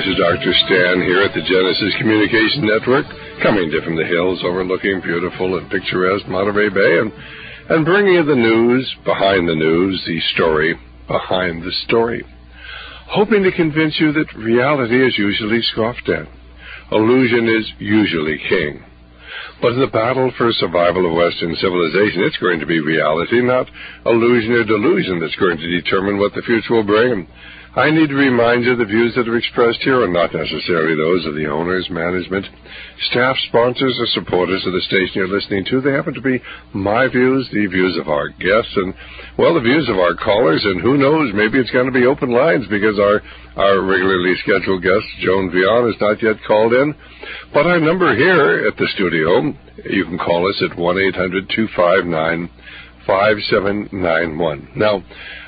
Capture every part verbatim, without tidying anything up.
is Doctor Stan here at the Genesis Communication Network, coming to from the hills overlooking beautiful and picturesque Monterey Bay, and, and bringing you the news behind the news, the story behind the story. Hoping to convince you that reality is usually scoffed at. Illusion is usually king. But in the battle for survival of Western civilization, it's going to be reality, not illusion or delusion, that's going to determine what the future will bring. I need to remind you the views that are expressed here are not necessarily those of the owners, management, staff, sponsors, or supporters of the station you're listening to. They happen to be my views, the views of our guests, and, well, the views of our callers, and who knows, maybe it's going to be open lines because our, our regularly scheduled guest, Joan Vion, has not yet called in. But our number here at the studio, you can call us at one eight hundred two five nine five seven nine one. Now,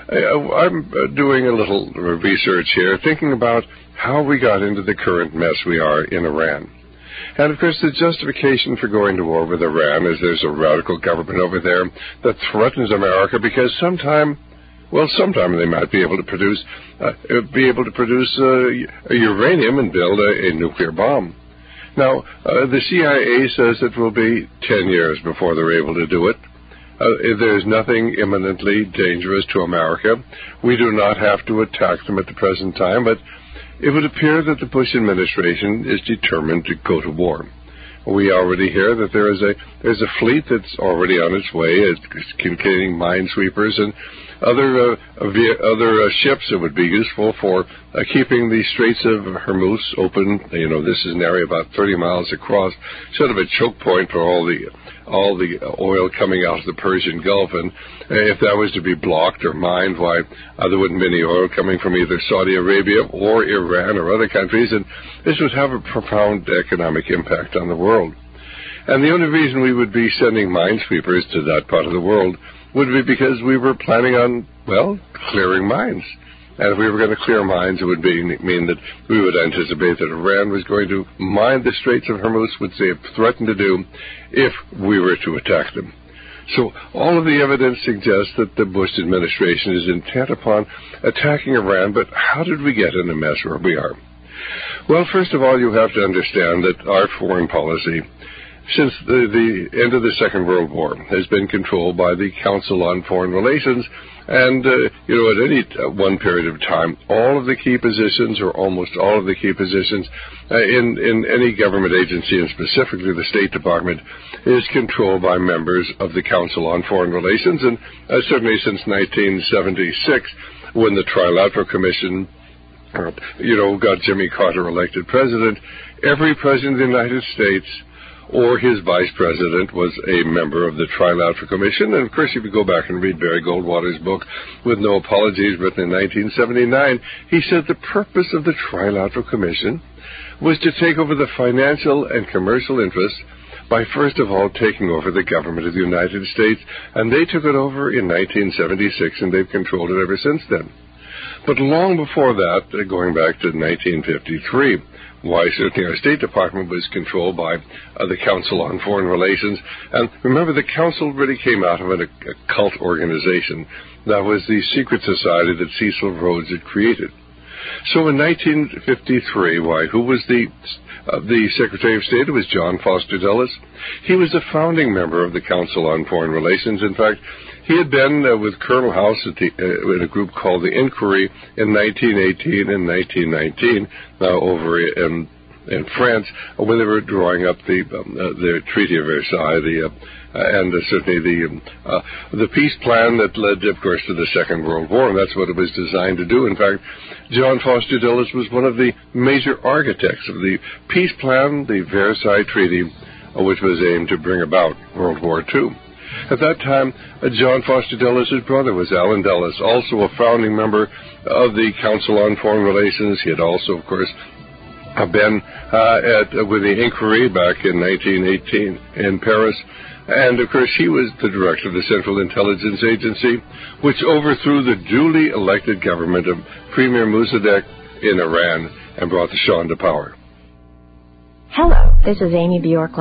I'm doing a little research here, thinking about how we got into the current mess we are in Iran. And, of course, the justification for going to war with Iran is there's a radical government over there that threatens America because sometime, well, sometime they might be able to produce, uh, be able to produce uh, uranium and build a, a nuclear bomb. Now, uh, the C I A says it will be ten years before they're able to do it. Uh, there's nothing imminently dangerous to America. We do not have to attack them at the present time, but it would appear that the Bush administration is determined to go to war. We already hear that there is a there's a fleet that's already on its way, it's containing minesweepers and other uh, other uh, ships that would be useful for uh, keeping the Straits of Hormuz open. You know, this is an area about thirty miles across, sort of a choke point for all the all the oil coming out of the Persian Gulf. And if that was to be blocked or mined, why, uh, there wouldn't be any oil coming from either Saudi Arabia or Iran or other countries, and this would have a profound economic impact on the world. And the only reason we would be sending minesweepers to that part of the world would be because we were planning on, well, clearing mines. And if we were going to clear mines, it would be, mean that we would anticipate that Iran was going to mine the Straits of Hormuz, which they have threatened to do if we were to attack them. So all of the evidence suggests that the Bush administration is intent upon attacking Iran, but how did we get in the mess where we are? Well, first of all, you have to understand that our foreign policy, since the, the end of the Second World War, has been controlled by the Council on Foreign Relations. And, uh, you know, at any uh, one period of time, all of the key positions, or almost all of the key positions uh, in, in any government agency, and specifically the State Department, is controlled by members of the Council on Foreign Relations. And uh, certainly since nineteen seventy-six, when the Trilateral Commission, uh, you know, got Jimmy Carter elected president, every president of the United States or his vice president was a member of the Trilateral Commission. And, of course, if you go back and read Barry Goldwater's book, With No Apologies, written in nineteen seventy-nine, he said the purpose of the Trilateral Commission was to take over the financial and commercial interests by, first of all, taking over the government of the United States. And they took it over in nineteen seventy-six, and they've controlled it ever since then. But long before that, going back to nineteen fifty-three, why, certainly our State Department was controlled by uh, the Council on Foreign Relations. And remember, the Council really came out of a, a cult organization. That was the secret society that Cecil Rhodes had created. So in nineteen fifty-three, why, who was the uh, the Secretary of State? It was John Foster Dulles. He was a founding member of the Council on Foreign Relations. In fact, he had been uh, with Colonel House at the, uh, in a group called the Inquiry in nineteen eighteen and nineteen nineteen, now over in in France, when they were drawing up the um, uh, the Treaty of Versailles, the uh, uh, and uh, certainly the um, uh, the peace plan that led, of course, to the Second World War, and that's what it was designed to do. In fact, John Foster Dulles was one of the major architects of the peace plan, the Versailles Treaty, uh, which was aimed to bring about World War Two. At that time, uh, John Foster Dulles' brother was Allen Dulles, also a founding member of the Council on Foreign Relations. He had also, of course, uh, been uh, at uh, with the Inquiry back in nineteen eighteen in Paris. And, of course, he was the director of the Central Intelligence Agency, which overthrew the duly elected government of Premier Mossadegh in Iran and brought the Shah to power. Hello, this is Amy Bjorklund.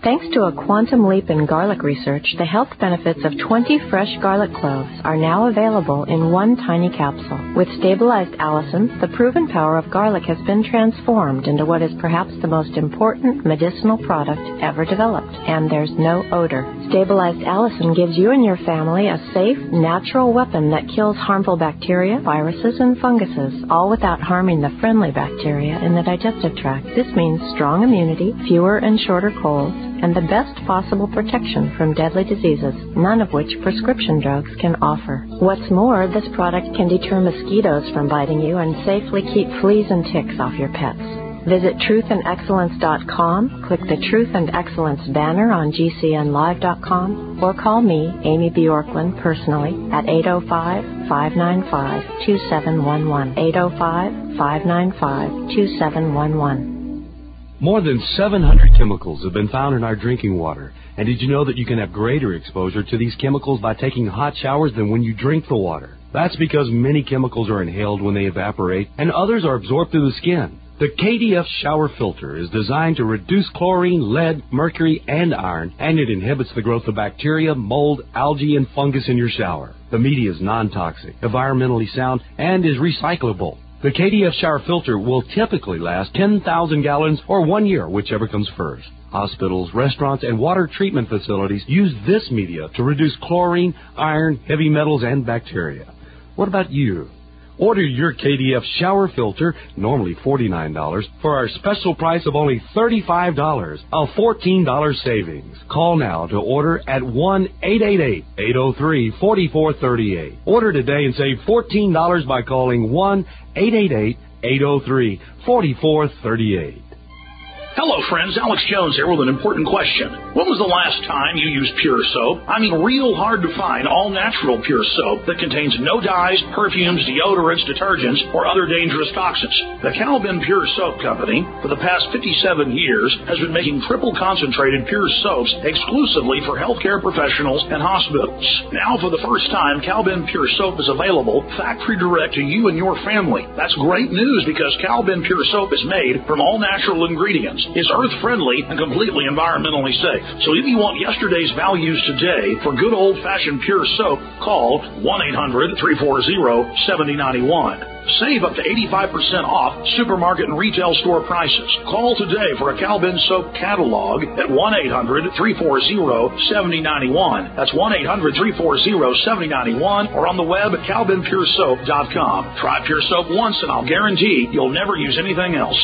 Thanks to a quantum leap in garlic research, the health benefits of twenty fresh garlic cloves are now available in one tiny capsule. With stabilized allicin, the proven power of garlic has been transformed into what is perhaps the most important medicinal product ever developed, and there's no odor. Stabilized allicin gives you and your family a safe, natural weapon that kills harmful bacteria, viruses, and funguses, all without harming the friendly bacteria in the digestive tract. This means strong immunity, fewer and shorter colds, and the best possible protection from deadly diseases, none of which prescription drugs can offer. What's more, this product can deter mosquitoes from biting you and safely keep fleas and ticks off your pets. Visit truth and excellence dot com, click the Truth and Excellence banner on G C N live dot com, or call me, Amy Bjorklund, personally at eight oh five, five nine five, two seven one one, eight oh five, five nine five, two seven one one. More than seven hundred chemicals have been found in our drinking water. And did you know that you can have greater exposure to these chemicals by taking hot showers than when you drink the water? That's because many chemicals are inhaled when they evaporate, and others are absorbed through the skin. The K D F shower filter is designed to reduce chlorine, lead, mercury, and iron, and it inhibits the growth of bacteria, mold, algae, and fungus in your shower. The media is non-toxic, environmentally sound, and is recyclable. The K D F shower filter will typically last ten thousand gallons or one year, whichever comes first. Hospitals, restaurants, and water treatment facilities use this media to reduce chlorine, iron, heavy metals, and bacteria. What about you? Order your K D F shower filter, normally forty-nine dollars, for our special price of only thirty-five dollars, a fourteen dollars savings. Call now to order at one eight eight eight, eight oh three, four four three eight. Order today and save fourteen dollars by calling one eight eight eight, eight oh three, four four three eight. Hello, friends. Alex Jones here with an important question. When was the last time you used Pure Soap? I mean, real hard to find all-natural Pure Soap that contains no dyes, perfumes, deodorants, detergents, or other dangerous toxins. The Calvin Pure Soap Company, for the past fifty-seven years, has been making triple-concentrated Pure Soaps exclusively for healthcare professionals and hospitals. Now, for the first time, Calvin Pure Soap is available factory direct to you and your family. That's great news because Calvin Pure Soap is made from all-natural ingredients. It's earth-friendly and completely environmentally safe. So if you want yesterday's values today for good old-fashioned Pure Soap, call one eight hundred, three four zero, seven oh nine one. Save up to eighty-five percent off supermarket and retail store prices. Call today for a Calvin Soap catalog at one eight hundred, three four zero, seven oh nine one. That's one eight hundred, three four zero, seven oh nine one, or on the web at calvin pure soap dot com. Try Pure Soap once and I'll guarantee you'll never use anything else.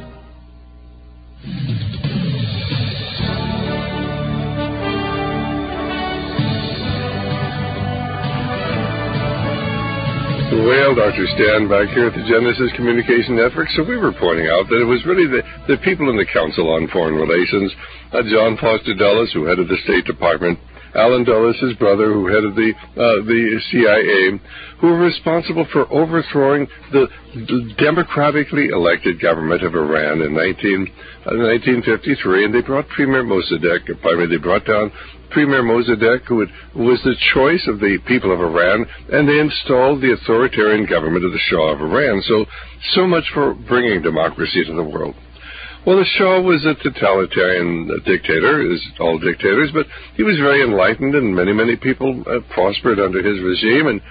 Well, Doctor Stan back here at the Genesis Communication Network. So we were pointing out that it was really the, the people in the Council on Foreign Relations, uh, John Foster Dulles, who headed the State Department, Alan Dulles, his brother, who headed the uh, the C I A, who were responsible for overthrowing the, the democratically elected government of Iran in nineteen, uh, nineteen fifty-three, and they brought Premier Mossadegh, pardon me, they brought down Premier Mossadegh, who had, was the choice of the people of Iran, and they installed the authoritarian government of the Shah of Iran. So, so much for bringing democracy to the world. Well, the Shah was a totalitarian dictator, as all dictators, but he was very enlightened, and many, many people uh, prospered under his regime, and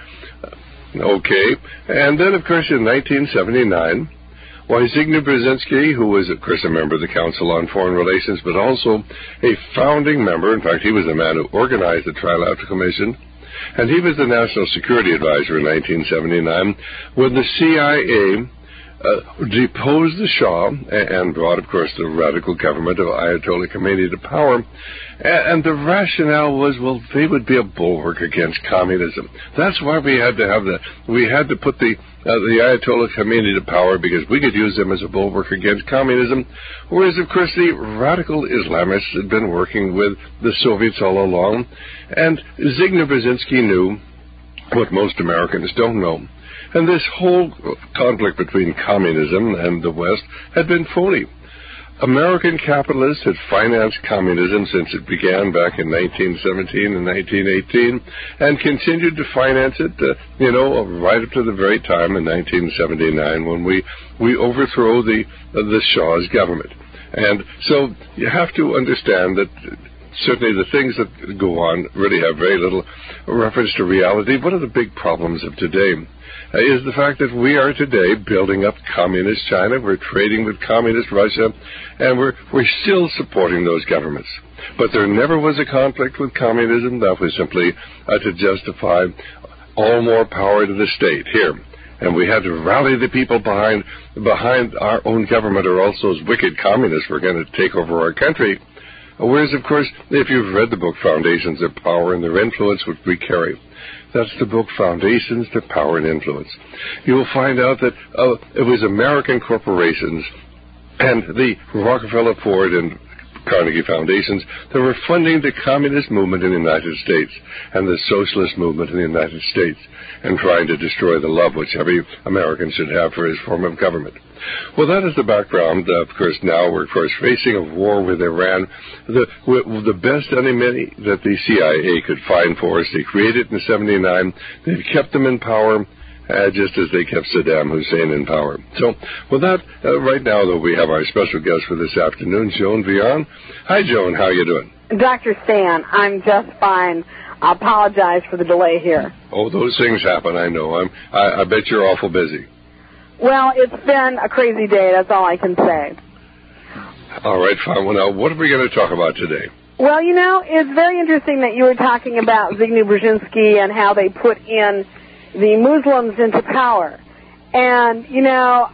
uh, okay. And then, of course, in nineteen seventy-nine, why, Zygmunt Brzezinski, who was, of course, a member of the Council on Foreign Relations, but also a founding member, in fact, he was the man who organized the Trilateral Commission, and he was the National Security Advisor in nineteen seventy-nine, when the C I A Uh, deposed the Shah and brought, of course, the radical government of Ayatollah Khomeini to power. And the rationale was, well, they would be a bulwark against communism. That's why we had to have the, we had to put the, uh, the Ayatollah Khomeini to power, because we could use them as a bulwark against communism. Whereas, of course, the radical Islamists had been working with the Soviets all along. And Zygmunt Brzezinski knew what most Americans don't know. And this whole conflict between communism and the West had been phony. American capitalists had financed communism since it began back in nineteen seventeen and nineteen eighteen, and continued to finance it, uh, you know, right up to the very time in nineteen seventy-nine when we, we overthrow the, uh, the Shah's government. And so you have to understand that certainly the things that go on really have very little reference to reality. One of the big problems of today uh, is the fact that we are today building up communist China. We're trading with communist Russia, and we're, we're still supporting those governments. But there never was a conflict with communism. That was simply uh, to justify all more power to the state here. And we had to rally the people behind behind our own government, or else those wicked communists were going to take over our country. Whereas, of course, if you've read the book Foundations of Power and Their Influence, which we carry, that's the book Foundations to Power and Influence. You'll find out that uh, it was American corporations and the Rockefeller, Ford, and Carnegie Foundations that were funding the communist movement in the United States and the socialist movement in the United States, and trying to destroy the love which every American should have for his form of government. Well, that is the background. Uh, of course, now we're, of course, facing a war with Iran. The, the best enemy that the C I A could find for us, they created in seventy-nine. They've kept them in power, Uh, just as they kept Saddam Hussein in power. So, with that, uh, right now, though, we have our special guest for this afternoon, Joan Vian. Hi, Joan. How are you doing? Doctor Stan, I'm just fine. I apologize for the delay here. Oh, those things happen, I know. I'm, I, I bet you're awful busy. Well, it's been a crazy day. That's all I can say. All right, fine. Well, now, what are we going to talk about today? Well, you know, it's very interesting that you were talking about Zbigniew Brzezinski and how they put in the Muslims into power. And, you know,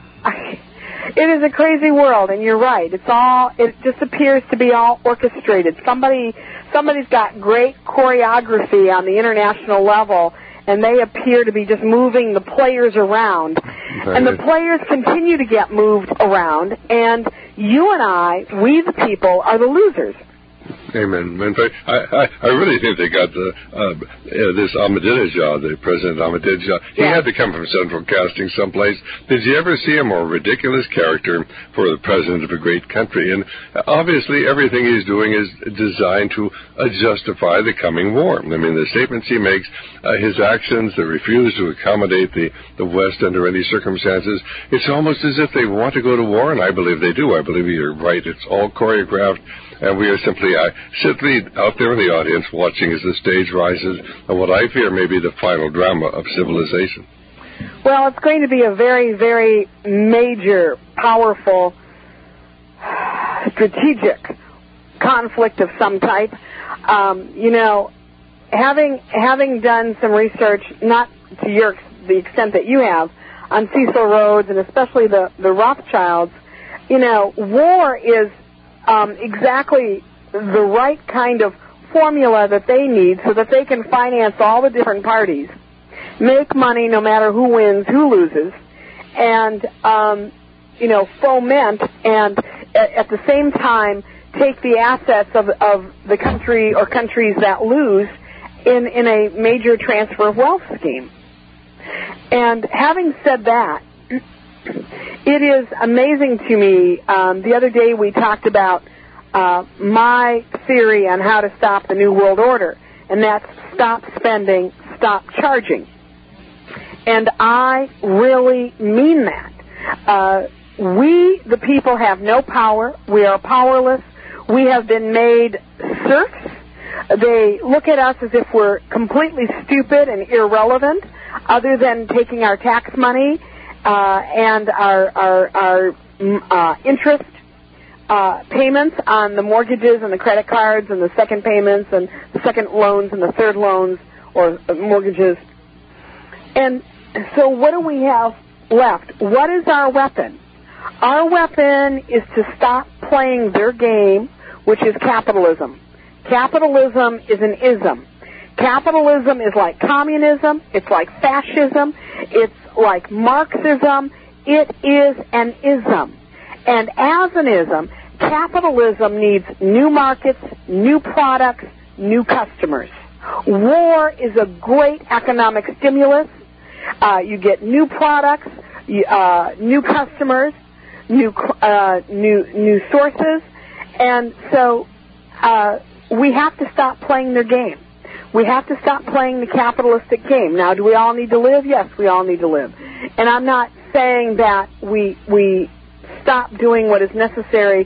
it is a crazy world, and you're right. It's all, it just appears to be all orchestrated. Somebody, somebody's got great choreography on the international level, and they appear to be just moving the players around. Right. And the players continue to get moved around, and you and I, we the people, are the losers. Amen. In fact, I, I, I really think they got the uh, uh, this Ahmadinejad, the President Ahmadinejad. He yeah. had to come from Central Casting someplace. Did you ever see a more ridiculous character for the president of a great country? And obviously, everything he's doing is designed to uh, justify the coming war. I mean, the statements he makes, uh, his actions, the refuse to accommodate the, the West under any circumstances, it's almost as if they want to go to war, and I believe they do. I believe you're right. It's all choreographed, and we are simply uh, simply out there in the audience watching as the stage rises and what I fear may be the final drama of civilization. Well, it's going to be a very, very major, powerful, strategic conflict of some type. Um, you know, having having done some research, not to your the extent that you have, on Cecil Rhodes and especially the, the Rothschilds, you know, war is um, exactly the right kind of formula that they need so that they can finance all the different parties, make money no matter who wins, who loses, and, um, you know, foment and at, at the same time take the assets of, of the country or countries that lose in, in a major transfer of wealth scheme. And having said that, it is amazing to me. Um, the other day we talked about Uh, my theory on how to stop the New World Order, and that's stop spending, stop charging. And I really mean that. Uh, we, the people, have no power. We are powerless. We have been made serfs. They look at us as if we're completely stupid and irrelevant, other than taking our tax money uh, and our, our, our uh, interest Uh, payments on the mortgages and the credit cards and the second payments and the second loans and the third loans or mortgages. And so what do we have left? What is our weapon? Our weapon is to stop playing their game, which is capitalism. Capitalism is an ism. Capitalism is like communism. It's like fascism. It's like Marxism. It is an ism. And as an ism, capitalism needs new markets, new products, new customers. War is a great economic stimulus. Uh, you get new products, uh, new customers, new uh, new new sources, and so uh, we have to stop playing their game. We have to stop playing the capitalistic game. Now, do we all need to live? Yes, we all need to live. And I'm not saying that we we stop doing what is necessary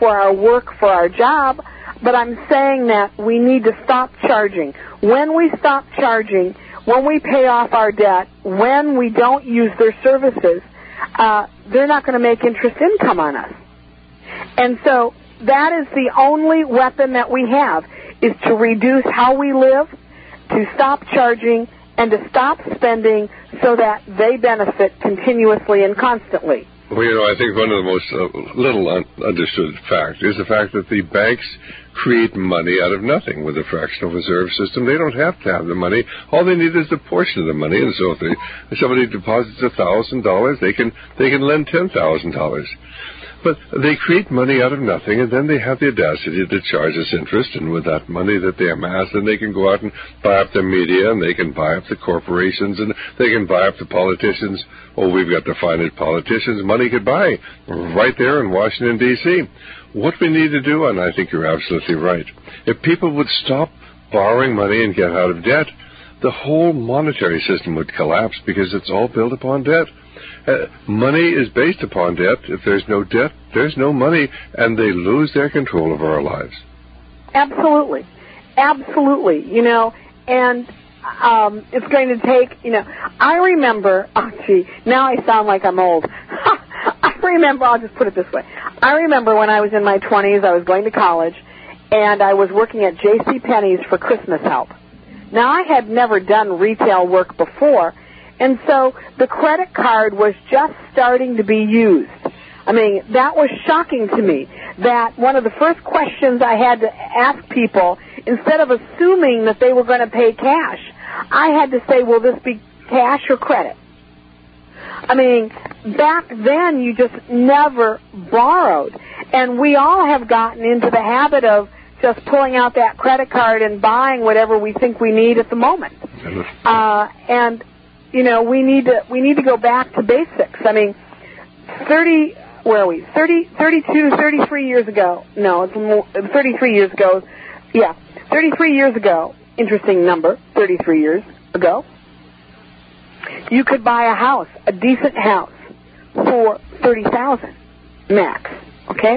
for our work, for our job, but I'm saying that we need to stop charging. When we stop charging, when we pay off our debt, when we don't use their services, uh, they're not going to make interest income on us. And so that is the only weapon that we have, is to reduce how we live, to stop charging, and to stop spending so that they benefit continuously and constantly. Well, you know, I think one of the most uh, little un- understood fact is the fact that the banks create money out of nothing with a fractional reserve system. They don't have to have the money. All they need is a portion of the money. And so if, they, if somebody deposits one thousand dollars, they can they can lend ten thousand dollars. But they create money out of nothing, and then they have the audacity to charge us interest, and with that money that they amass, then they can go out and buy up the media, and they can buy up the corporations, and they can buy up the politicians. Oh, we've got the finest politicians money could buy right there in Washington, D C What we need to do, and I think you're absolutely right, if people would stop borrowing money and get out of debt, the whole monetary system would collapse because it's all built upon debt. Uh, money is based upon debt. If there's no debt, there's no money, and they lose their control over our lives. Absolutely. Absolutely. You know, and um, it's going to take, you know, I remember, oh, gee, now I sound like I'm old. I remember, I'll just put it this way. I remember when I was in my twenties, I was going to college, and I was working at JCPenney's for Christmas help. Now, I had never done retail work before, and so the credit card was just starting to be used. I mean, that was shocking to me, that one of the first questions I had to ask people, instead of assuming that they were going to pay cash, I had to say, will this be cash or credit? I mean, back then you just never borrowed, and we all have gotten into the habit of just pulling out that credit card and buying whatever we think we need at the moment. Uh, and you know, we need to we need to go back to basics. I mean, thirty where are we? Thirty, thirty-two, thirty-three years ago. No, it's more, thirty-three years ago. Yeah, thirty-three years ago. Interesting number. Thirty-three years ago, you could buy a house, a decent house, for thirty thousand max. Okay.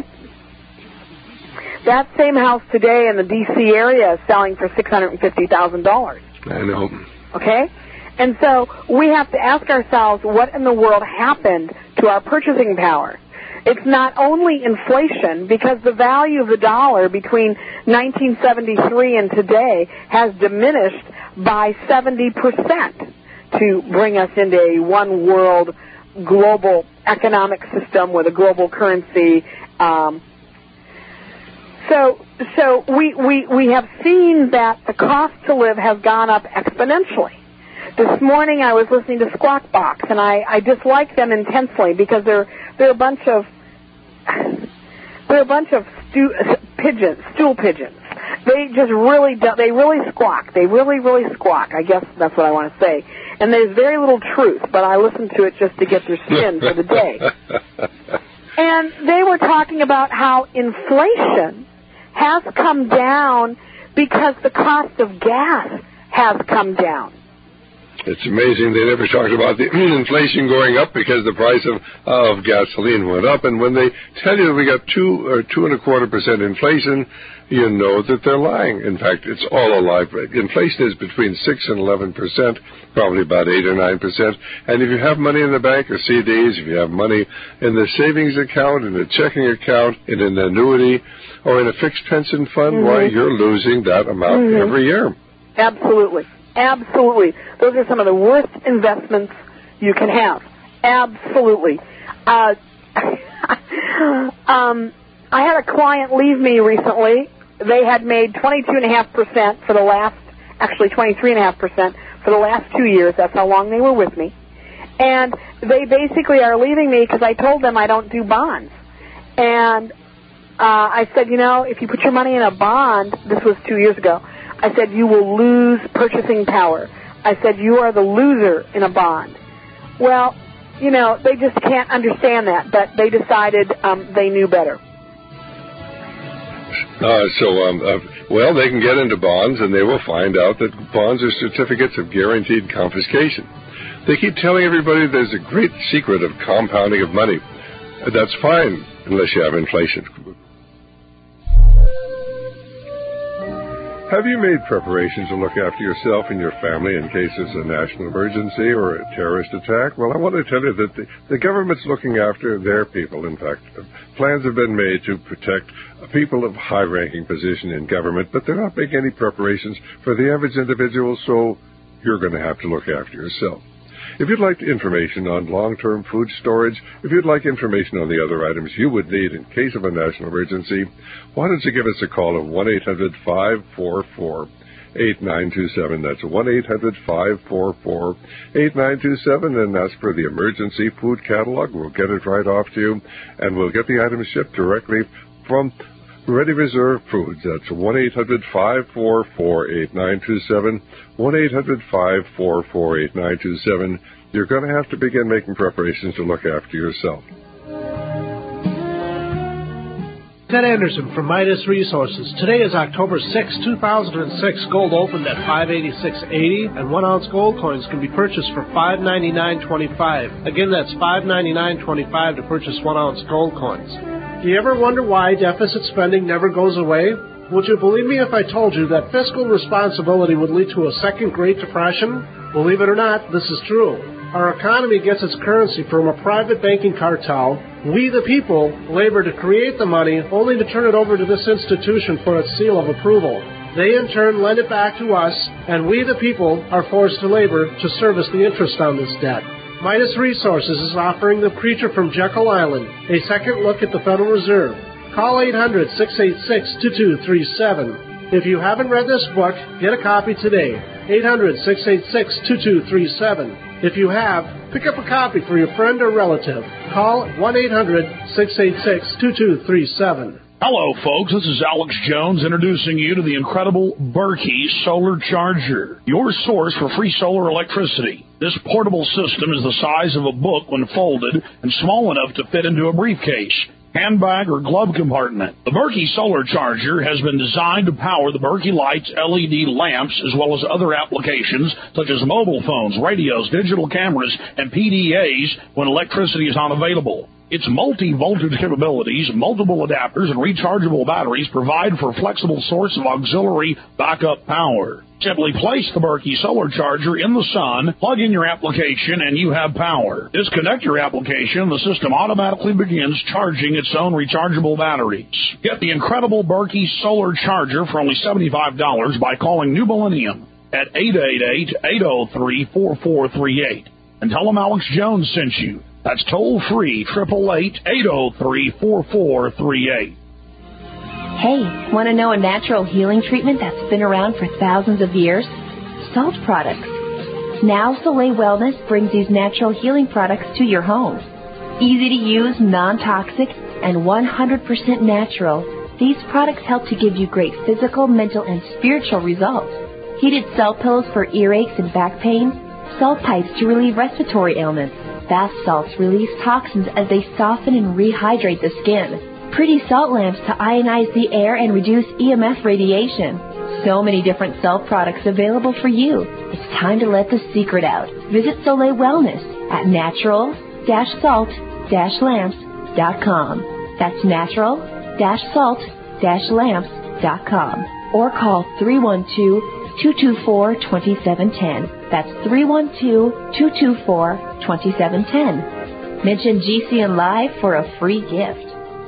That same house today in the D C area is selling for six hundred fifty thousand dollars. I know. Okay? And so we have to ask ourselves, what in the world happened to our purchasing power? It's not only inflation, because the value of the dollar between nineteen seventy-three and today has diminished by seventy percent to bring us into a one-world global economic system with a global currency. Um, So, so we, we, we have seen that the cost to live has gone up exponentially. This morning I was listening to Squawk Box, and I, I dislike them intensely because they're they're a bunch of they're a bunch of stu, pigeons, stool pigeons. They just really do, they really squawk. They really really squawk. I guess that's what I want to say. And there's very little truth, but I listen to it just to get their spin for the day. And they were talking about how inflation has come down because the cost of gas has come down. It's amazing they never talked about the inflation going up because the price of of gasoline went up. And when they tell you that we got two or two and a quarter percent inflation, you know that they're lying. In fact, it's all a lie. Inflation is between six and eleven percent, probably about eight or nine percent. And if you have money in the bank or C Ds, if you have money in the savings account, in a checking account, in an annuity, or in a fixed pension fund, mm-hmm. why, you're losing that amount mm-hmm. every year. Absolutely. Absolutely. Those are some of the worst investments you can have. Absolutely. Uh, um, I had a client leave me recently. They had made twenty-two point five percent for the last, actually twenty-three point five percent for the last two years. That's how long they were with me. And they basically are leaving me because I told them I don't do bonds. And uh, I said, you know, if you put your money in a bond, this was two years ago, I said, you will lose purchasing power. I said, you are the loser in a bond. Well, you know, they just can't understand that, but they decided um, they knew better. Uh, so, um, uh, well, they can get into bonds, and they will find out that bonds are certificates of guaranteed confiscation. They keep telling everybody there's a great secret of compounding of money. That's fine, unless you have inflation. Have you made preparations to look after yourself and your family in case there's a national emergency or a terrorist attack? Well, I want to tell you that the, the government's looking after their people. In fact, plans have been made to protect people of high-ranking position in government, but they're not making any preparations for the average individual, so you're going to have to look after yourself. If you'd like information on long-term food storage, if you'd like information on the other items you would need in case of a national emergency, why don't you give us a call at one eight hundred five four four eight nine two seven. That's one eight hundred five four four eight nine two seven, and ask for the emergency food catalog. We'll get it right off to you, and we'll get the items shipped directly from Ready Reserve Foods. That's one eight hundred five four four eight nine two seven, one eight hundred five four four eight nine two seven. You're going to have to begin making preparations to look after yourself. Ted Anderson from Midas Resources. Today is October sixth, two thousand six. Gold opened at five eighty-six eighty, and one ounce gold coins can be purchased for five ninety-nine twenty-five. Again, that's five ninety-nine twenty-five to purchase one ounce gold coins. Do you ever wonder why deficit spending never goes away? Would you believe me if I told you that fiscal responsibility would lead to a second Great Depression? Believe it or not, this is true. Our economy gets its currency from a private banking cartel. We, the people, labor to create the money only to turn it over to this institution for its seal of approval. They, in turn, lend it back to us, and we, the people, are forced to labor to service the interest on this debt. Midas Resources is offering The Creature from Jekyll Island, a second look at the Federal Reserve. Call eight hundred six eight six two two three seven. If you haven't read this book, get a copy today. eight hundred six eight six two two three seven. If you have, pick up a copy for your friend or relative. Call one eight hundred six eight six two two three seven. Hello, folks. This is Alex Jones introducing you to the incredible Berkey Solar Charger, your source for free solar electricity. This portable system is the size of a book when folded and small enough to fit into a briefcase, handbag, or glove compartment. The Berkey Solar Charger has been designed to power the Berkey Lights L E D lamps as well as other applications such as mobile phones, radios, digital cameras, and P D As when electricity is unavailable. Its multi-voltage capabilities, multiple adapters, and rechargeable batteries provide for a flexible source of auxiliary backup power. Simply place the Berkey Solar Charger in the sun, plug in your application, and you have power. Disconnect your application, the system automatically begins charging its own rechargeable batteries. Get the incredible Berkey Solar Charger for only seventy-five dollars by calling New Millennium at eight eight eight, eight oh three, four four three eight. And tell them Alex Jones sent you. That's toll-free, eight eight eight, eight oh three, four four three eight. Hey, want to know a natural healing treatment that's been around for thousands of years? Salt products. Now Soleil Wellness brings these natural healing products to your home. Easy to use, non-toxic, and one hundred percent natural, these products help to give you great physical, mental, and spiritual results. Heated salt pillows for earaches and back pain, salt pipes to relieve respiratory ailments. Bath salts release toxins as they soften and rehydrate the skin. Pretty salt lamps to ionize the air and reduce E M F radiation. So many different salt products available for you. It's time to let the secret out. Visit Soleil Wellness at natural dash salt dash lamps dot com. That's natural dash salt dash lamps dot com. Or call three one two, two two four, two seven one zero. That's three one two, two two four, two seven one zero. Mention G C N Live for a free gift.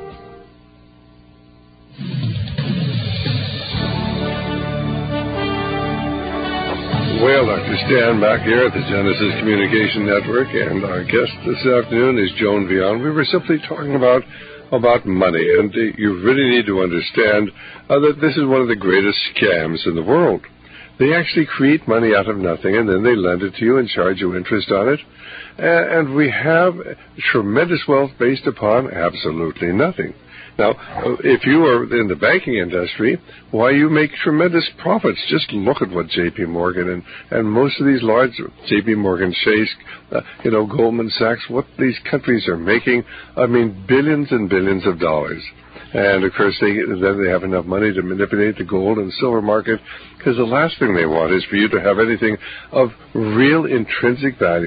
Well, Doctor Stan back here at the Genesis Communication Network, and our guest this afternoon is Joan Vion. We were simply talking about about money, and uh, you really need to understand uh, that this is one of the greatest scams in the world. They actually create money out of nothing, and then they lend it to you and charge you interest on it. Uh, and we have tremendous wealth based upon absolutely nothing. Now, if you are in the banking industry, why, you make tremendous profits. Just look at what J P Morgan and, and most of these large J P Morgan, Chase, uh, you know, Goldman Sachs, what these countries are making, I mean, billions and billions of dollars. And, of course, they, then they have enough money to manipulate the gold and silver market, because the last thing they want is for you to have anything of real intrinsic value.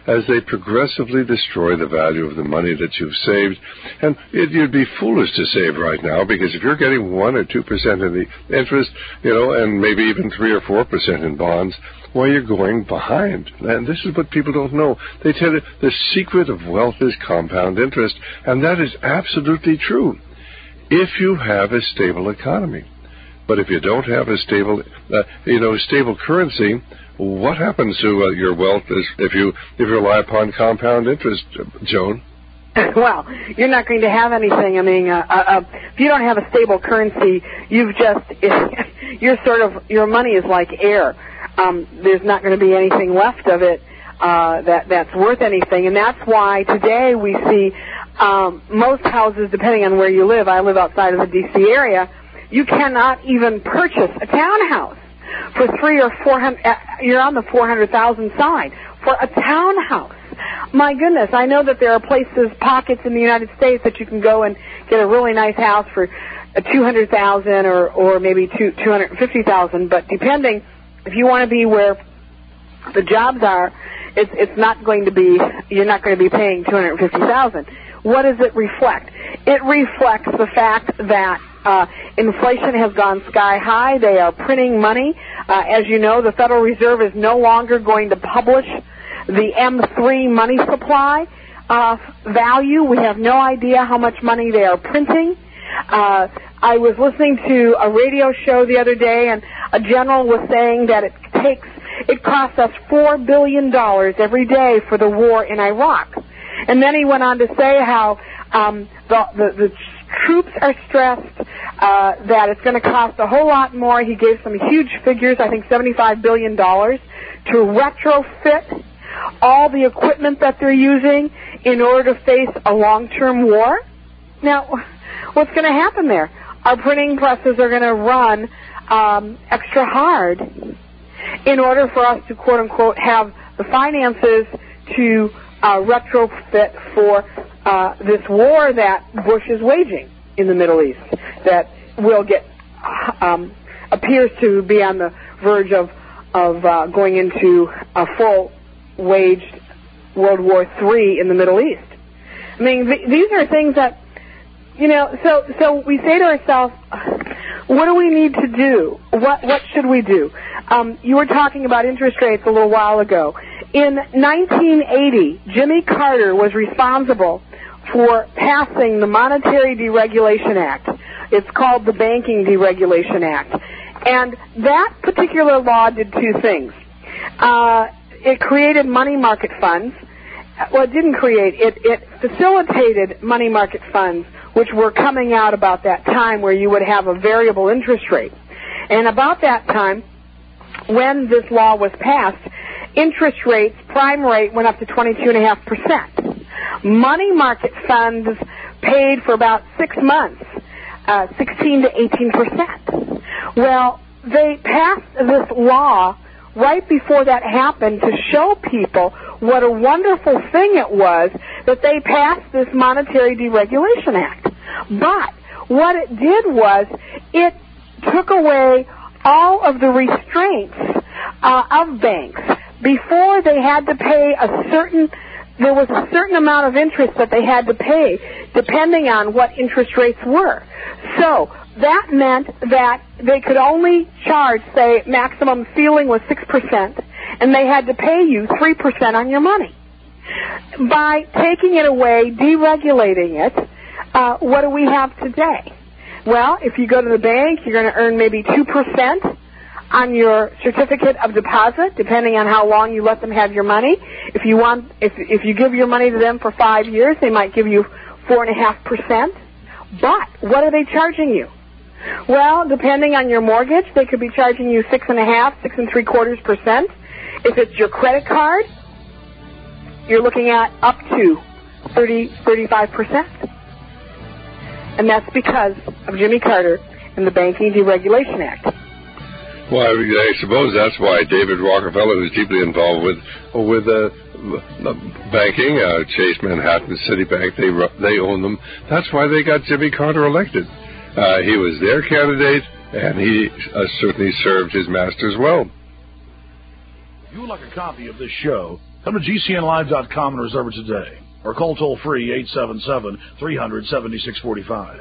as they progressively destroy the value of the money that you've saved. And it, you'd be foolish to save right now, because if you're getting one or two percent in the interest, you know, and maybe even three or four percent in bonds, well, you're going behind. And this is what people don't know. They tell you the secret of wealth is compound interest, and that is absolutely true if you have a stable economy. But if you don't have a stable, uh, you know, stable currency, what happens to uh, your wealth is if you if you rely upon compound interest, Joan? Well, you're not going to have anything. I mean, uh, uh, if you don't have a stable currency, you've just you're sort of your money is like air. Um, there's not going to be anything left of it uh, that that's worth anything, and that's why today we see um, most houses, depending on where you live. I live outside of the D C area. You cannot even purchase a townhouse for three or four hundred. Uh, you're on the four hundred thousand side for a townhouse. My goodness, I know that there are places, pockets in the United States that you can go and get a really nice house for a two hundred thousand or or maybe two two hundred fifty thousand. But depending, if you want to be where the jobs are, it's it's not going to be. You're not going to be paying two hundred fifty thousand. What does it reflect? It reflects the fact that uh, inflation has gone sky high. They are printing money. Uh, as you know, the Federal Reserve is no longer going to publish the M three money supply uh, value. We have no idea how much money they are printing. Uh, I was listening to a radio show the other day, and a general was saying that it takes, it costs us four billion dollars every day for the war in Iraq. And then he went on to say how um, the, the, the troops are stressed, uh, that it's going to cost a whole lot more. He gave some huge figures, I think seventy-five billion dollars, to retrofit all the equipment that they're using in order to face a long-term war. Now, what's going to happen there? Our printing presses are going to run um, extra hard in order for us to, quote-unquote, have the finances to uh, retrofit for uh, this war that Bush is waging in the Middle East, that will get, um, appears to be on the verge of, of uh, going into a full-waged World War Three in the Middle East. I mean, th- these are things that, you know, so so we say to ourselves, what do we need to do? What what should we do? Um, you were talking about interest rates a little while ago. In nineteen eighty, Jimmy Carter was responsible for passing the Monetary Deregulation Act. It's called the Banking Deregulation Act. And that particular law did two things. Uh, it created money market funds. Well, it didn't create, it, it facilitated money market funds, which were coming out about that time where you would have a variable interest rate. And about that time, when this law was passed, interest rates, prime rate, went up to twenty-two point five percent. Money market funds paid for about six months, uh, sixteen to eighteen percent. Well, they passed this law right before that happened to show people what a wonderful thing it was that they passed this Monetary Deregulation Act. But what it did was it took away all of the restraints uh, of banks. Before, they had to pay a certain, there was a certain amount of interest that they had to pay depending on what interest rates were. So that meant that they could only charge, say, maximum ceiling was six percent, and they had to pay you three percent on your money. By taking it away, deregulating it, uh, what do we have today? Well, if you go to the bank, you're going to earn maybe two percent on your certificate of deposit, depending on how long you let them have your money. If you want, if if you give your money to them for five years, they might give you four and a half percent. But what are they charging you? Well, depending on your mortgage, they could be charging you six and a half, six and three quarters percent. If it's your credit card, you're looking at up to thirty, thirty-five percent. And that's because of Jimmy Carter and the Banking Deregulation Act. Well, I suppose that's why David Rockefeller, who's deeply involved with with uh, banking, uh, Chase Manhattan, Citibank, they they own them. That's why they got Jimmy Carter elected. Uh, he was their candidate, and he uh, certainly served his masters well. you would like a copy of this show, come to G C N live dot com and reserve it today. Or call toll-free eight seven seven, three hundred, seventy-six forty-five.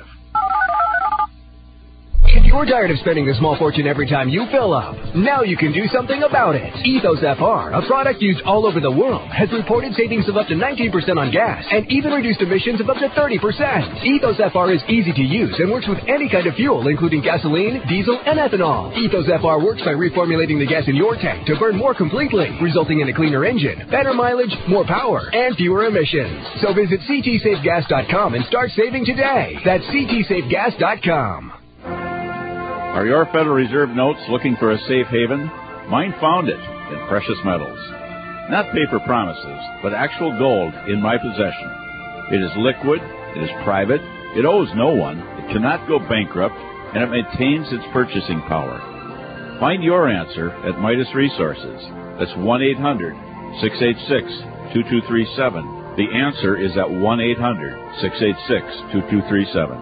If you're tired of spending a small fortune every time you fill up, now you can do something about it. Ethos F R, a product used all over the world, has reported savings of up to nineteen percent on gas and even reduced emissions of up to thirty percent. Ethos F R is easy to use and works with any kind of fuel, including gasoline, diesel, and ethanol. Ethos F R works by reformulating the gas in your tank to burn more completely, resulting in a cleaner engine, better mileage, more power, and fewer emissions. So visit c t safe gas dot com and start saving today. That's c t safe gas dot com. Are your Federal Reserve notes looking for a safe haven? Mine found it in precious metals. Not paper promises, but actual gold in my possession. It is liquid, it is private, it owes no one, it cannot go bankrupt, and it maintains its purchasing power. Find your answer at Midas Resources. That's one eight hundred, six eight six, two two three seven. The answer is at one eight hundred, six eight six, two two three seven.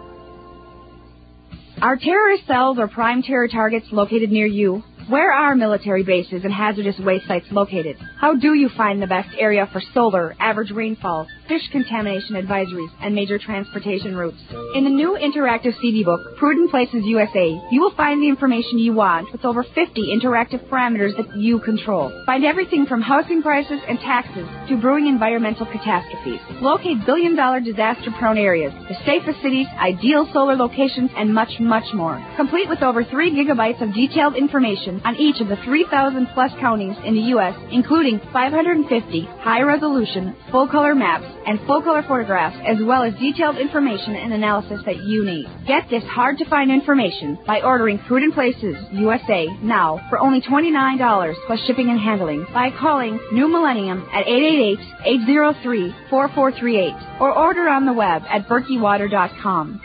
Are terrorist cells or prime terror targets located near you? Where are military bases and hazardous waste sites located? How do you find the best area for solar, average rainfall, fish contamination advisories, and major transportation routes? In the new interactive C D book, Prudent Places U S A, you will find the information you want with over fifty interactive parameters that you control. Find everything from housing prices and taxes to brewing environmental catastrophes. Locate billion-dollar disaster-prone areas, the safest cities, ideal solar locations, and much, much more. Complete with over three gigabytes of detailed information on each of the three thousand plus counties in the U S, including five hundred fifty high-resolution, full-color maps and full-color photographs, as well as detailed information and analysis that you need. Get this hard-to-find information by ordering Prudent Places U S A now for only twenty-nine dollars plus shipping and handling by calling New Millennium at eight eight eight, eight zero three, four four three eight or order on the web at berkey water dot com.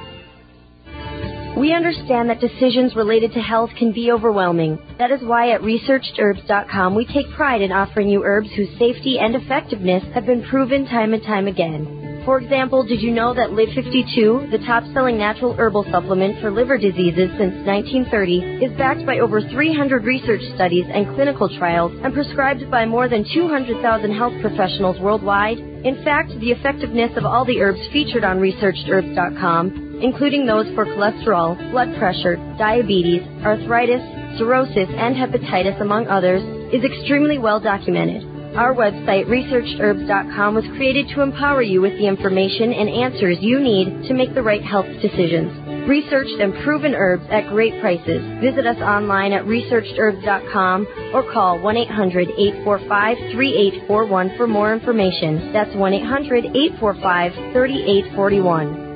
We understand that decisions related to health can be overwhelming. That is why at researched herbs dot com we take pride in offering you herbs whose safety and effectiveness have been proven time and time again. For example, did you know that Live fifty-two, the top-selling natural herbal supplement for liver diseases since nineteen thirty, is backed by over three hundred research studies and clinical trials and prescribed by more than two hundred thousand health professionals worldwide? In fact, the effectiveness of all the herbs featured on researched herbs dot com, including those for cholesterol, blood pressure, diabetes, arthritis, cirrhosis, and hepatitis, among others, is extremely well documented. Our website, researched herbs dot com, was created to empower you with the information and answers you need to make the right health decisions. Researched and proven herbs at great prices. Visit us online at researched herbs dot com or call one eight hundred, eight four five, three eight four one for more information. That's one eight hundred, eight four five, three eight four one.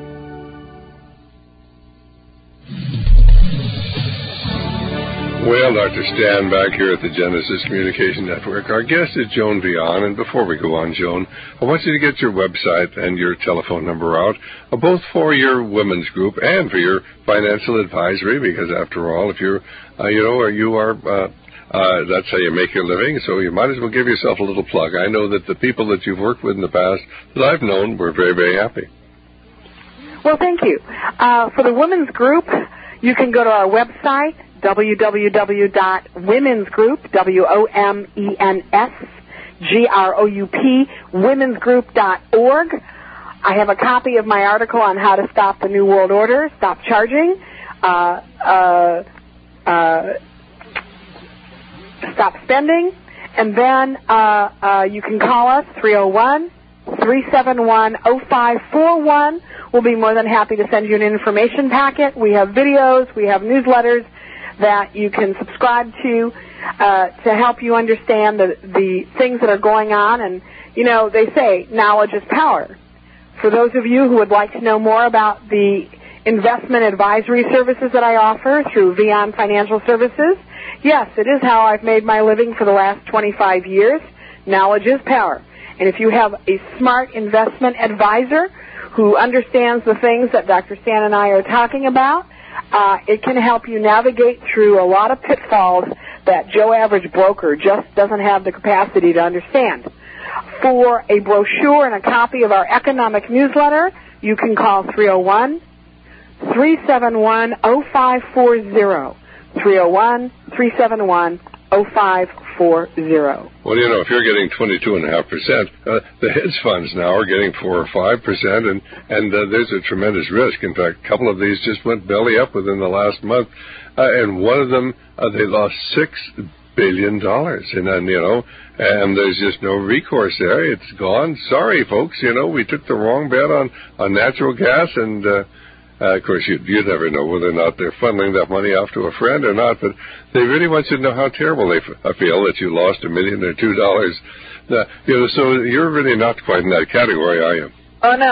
Well, Doctor Stan back here at the Genesis Communication Network. Our guest is Joan Vion, and before we go on, Joan, I want you to get your website and your telephone number out, uh, both for your women's group and for your financial advisory, because after all, if you're, uh, you know, you are, uh, uh, that's how you make your living, so you might as well give yourself a little plug. I know that the people that you've worked with in the past that I've known were very, very happy. Well, thank you. Uh, for the women's group, you can go to our website, w w w dot women's group, W O M E N S G R O U P, women's group dot org. I have a copy of my article on how to stop the New World Order, stop charging, uh, uh, uh, stop spending, and then uh, uh, you can call us, three oh one, three seven one, oh five four one. We'll be more than happy to send you an information packet. We have videos, we have newsletters that you can subscribe to uh, to help you understand the, the things that are going on. And, you know, they say knowledge is power. For those of you who would like to know more about the investment advisory services that I offer through Vion Financial Services, yes, it is how I've made my living for the last twenty-five years. Knowledge is power. And if you have a smart investment advisor who understands the things that Doctor Stan and I are talking about, Uh, it can help you navigate through a lot of pitfalls that Joe Average Broker just doesn't have the capacity to understand. For a brochure and a copy of our economic newsletter, you can call three oh one, three seven one, oh five four oh, three oh one, three seven one, oh five four zero. Well, you know, if you're getting twenty-two point five percent, uh, the hedge funds now are getting four or five percent, and, and uh, there's a tremendous risk. In fact, a couple of these just went belly up within the last month, uh, and one of them, uh, they lost six billion dollars, and then, you know, and there's just no recourse there. It's gone. Sorry, folks, you know, we took the wrong bet on, on natural gas, and, uh, Uh, of course, you you never know whether or not they're funneling that money off to a friend or not, but they really want you to know how terrible they f- feel that you lost a million or two dollars. Uh, you know, so you're really not quite in that category, are you? Oh, no.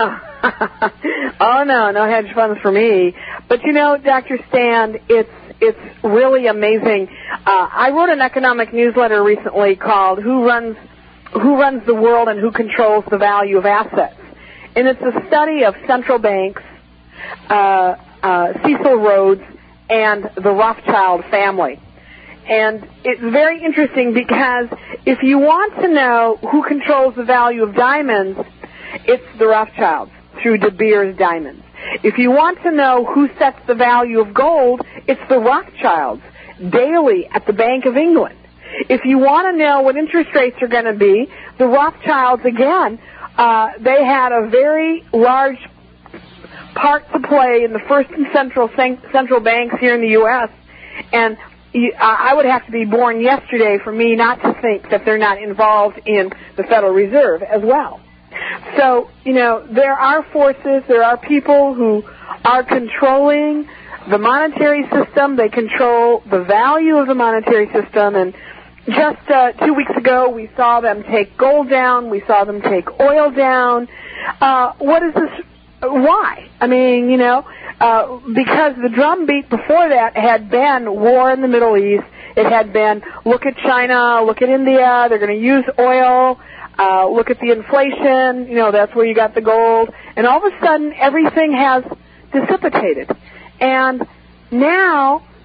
oh, no, no hedge funds for me. But, you know, Doctor Stan, it's it's really amazing. Uh, I wrote an economic newsletter recently called Who Runs Who Runs the World and Who Controls the Value of Assets? And it's a study of central banks, Uh, uh, Cecil Rhodes, and the Rothschild family. And it's very interesting because if you want to know who controls the value of diamonds, it's the Rothschilds through De Beers Diamonds. If you want to know who sets the value of gold, it's the Rothschilds daily at the Bank of England. If you want to know what interest rates are going to be, the Rothschilds, again, uh, they had a very large part to play in the first and central central banks here in the U S And you, I would have to be born yesterday for me not to think that they're not involved in the Federal Reserve as well. So, you know, there are forces, there are people who are controlling the monetary system. They control the value of the monetary system. And just uh, two weeks ago, we saw them take gold down. We saw them take oil down. Uh, what is this? Why? I mean, you know, uh, because the drumbeat before that had been war in the Middle East. It had been, look at China, look at India, they're going to use oil, uh, look at the inflation, you know, that's where you got the gold. And all of a sudden, everything has dissipated. And now,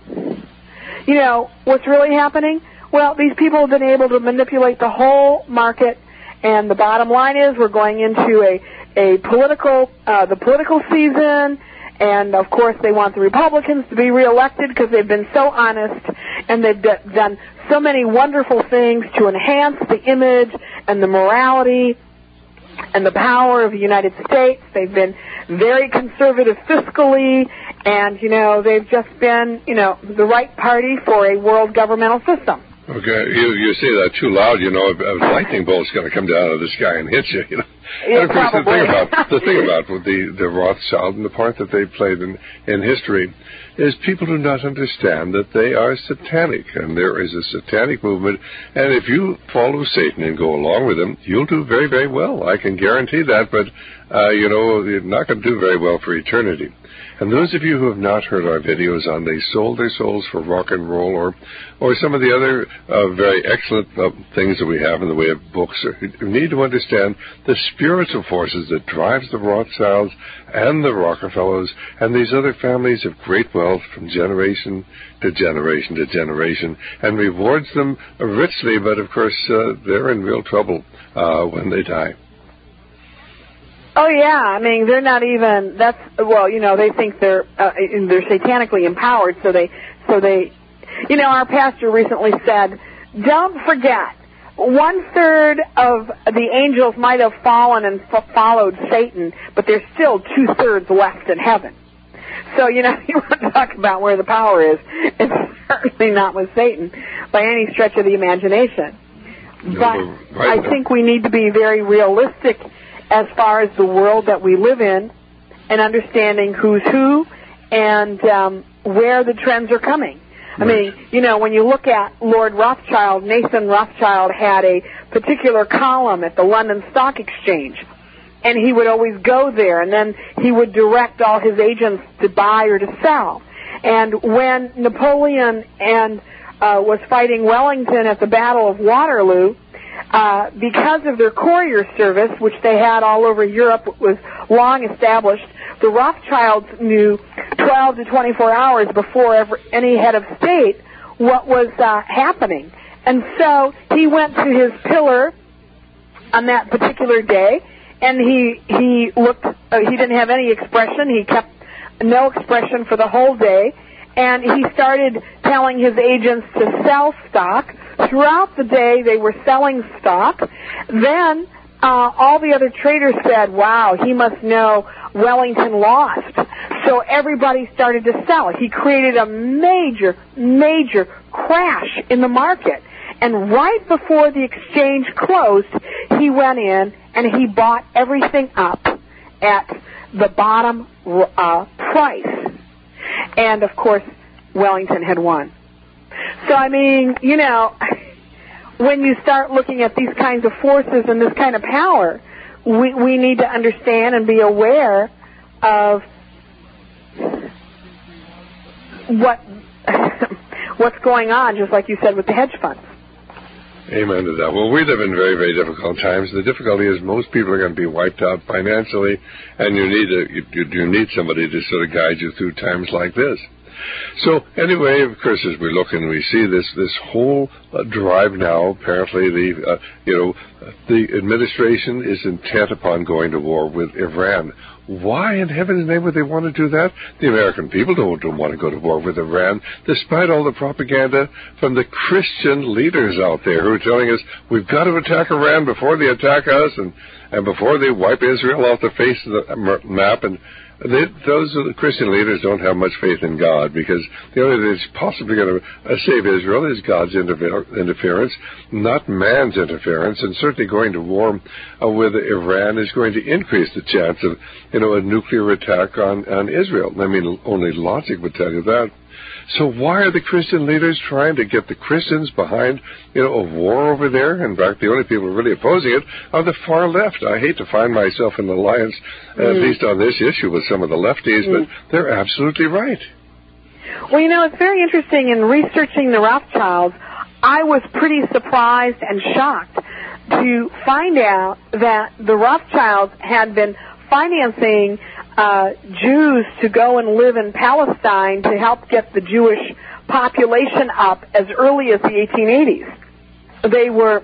you know, what's really happening? Well, these people have been able to manipulate the whole market, and the bottom line is we're going into a a political, uh, the political season, and of course they want the Republicans to be reelected because they've been so honest and they've d- done so many wonderful things to enhance the image and the morality and the power of the United States. They've been very conservative fiscally, and, you know, they've just been, you know, the right party for a world governmental system. Okay, you you say that too loud, you know, a, a lightning bolt's going to come down out of the sky and hit you, you know. Yeah, and of course, probably. the thing about the thing about the the Rothschild and the part that they played in in history is people do not understand that they are satanic, and there is a satanic movement. And if you follow Satan and go along with him, you'll do very, very well. I can guarantee that. But uh, you know, you're not going to do very well for eternity. And those of you who have not heard our videos on they sold their souls for rock and roll, or or some of the other uh, very excellent uh, things that we have in the way of books, you need to understand the spiritual forces that drives the Rothschilds and the Rockefellers and these other families of great wealth from generation to generation to generation, and rewards them richly. But of course, uh, they're in real trouble uh, when they die. Oh yeah, I mean they're not even. That's well, you know, they think they're uh, they're satanically empowered, so they so they, you know, our pastor recently said, don't forget, one third of the angels might have fallen and f- followed Satan, but there's still two thirds left in heaven. So you know, you want to talk about where the power is. It's certainly not with Satan by any stretch of the imagination. But No, right. I think we need to be very realistic as far as the world that we live in, and understanding who's who and um, where the trends are coming. I mean, you know, when you look at Lord Rothschild, Nathan Rothschild had a particular column at the London Stock Exchange, and he would always go there, and then he would direct all his agents to buy or to sell. And when Napoleon and uh, was fighting Wellington at the Battle of Waterloo, Uh, because of their courier service, which they had all over Europe, was long established, the Rothschilds knew twelve to twenty-four hours before ever, any head of state what was uh, happening. And so he went to his pillar on that particular day, and he he looked. Uh, he didn't have any expression. He kept no expression for the whole day, and he started telling his agents to sell stock throughout the day they were selling stock. Then uh, all the other traders said, wow, he must know Wellington lost. So everybody started to sell. He created a major, major crash in the market. And right before the exchange closed, he went in and he bought everything up at the bottom uh, price. And, of course, Wellington had won. So, I mean, you know, when you start looking at these kinds of forces and this kind of power, we, we need to understand and be aware of what what's going on, just like you said, with the hedge funds. Amen to that. Well, we live in very, very difficult times. The difficulty is most people are going to be wiped out financially, and you need a, you, you need somebody to sort of guide you through times like this. So anyway, of course, as we look and we see this this whole uh, drive now, apparently the uh, you know the administration is intent upon going to war with Iran. Why in heaven's name would they want to do that? The American people don't, don't want to go to war with Iran, despite all the propaganda from the Christian leaders out there who are telling us we've got to attack Iran before they attack us and, and before they wipe Israel off the face of the map. And they, those Christian leaders don't have much faith in God, because the only thing that's possibly going to save Israel is God's interference, not man's interference. And certainly going to war uh, with Iran is going to increase the chance of, you know, a nuclear attack on, on Israel. I mean, only logic would tell you that. So why are the Christian leaders trying to get the Christians behind, you know, a war over there? In fact, the only people really opposing it are the far left. I hate to find myself in alliance, mm. at least on this issue, with some of the lefties, mm. but they're absolutely right. Well, you know, it's very interesting. In researching the Rothschilds, I was pretty surprised and shocked to find out that the Rothschilds had been financing uh, Jews to go and live in Palestine to help get the Jewish population up as early as the eighteen eighties. They were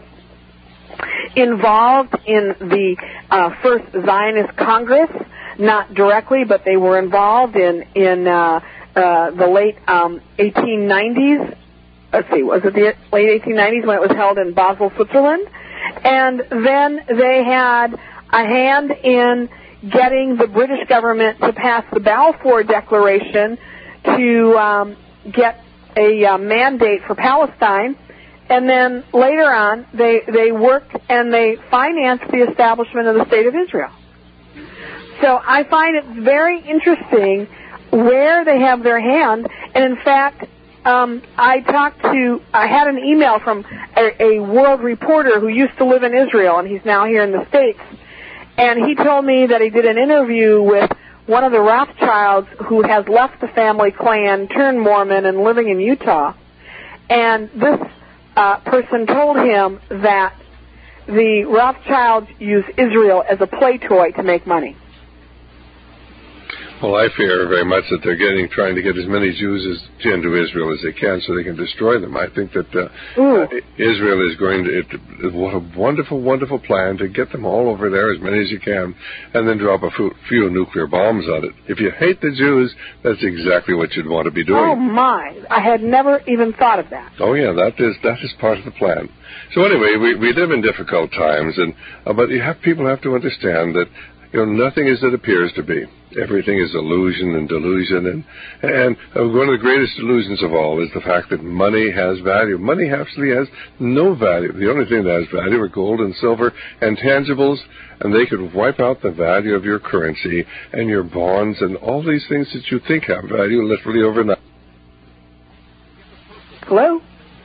involved in the uh, first Zionist Congress, not directly, but they were involved in, in uh, uh, the late um, eighteen nineties. Let's see, was it the late eighteen nineties when it was held in Basel, Switzerland? And then they had a hand in getting the British government to pass the Balfour Declaration to um, get a uh, mandate for Palestine. And then later on, they, they worked and they financed the establishment of the State of Israel. So I find it very interesting where they have their hand. And in fact, um, I talked to, I had an email from a, a world reporter who used to live in Israel, and he's now here in the States. And he told me that he did an interview with one of the Rothschilds who has left the family clan, turned Mormon, and living in Utah. And this uh, person told him that the Rothschilds use Israel as a play toy to make money. Well, I fear very much that they're getting, trying to get as many Jews as, into Israel as they can so they can destroy them. I think that uh, uh, Israel is going to, it, what a wonderful, wonderful plan to get them all over there, as many as you can, and then drop a few, few nuclear bombs on it. If you hate the Jews, that's exactly what you'd want to be doing. Oh, my. I had never even thought of that. Oh, yeah, that is that is part of the plan. So anyway, we, we live in difficult times, and uh, but you have people have to understand that, you know, nothing is as it appears to be. Everything is illusion and delusion, and and one of the greatest illusions of all is the fact that money has value. Money actually has no value. The only thing that has value are gold and silver and tangibles, and they could wipe out the value of your currency and your bonds and all these things that you think have value literally overnight. Hello?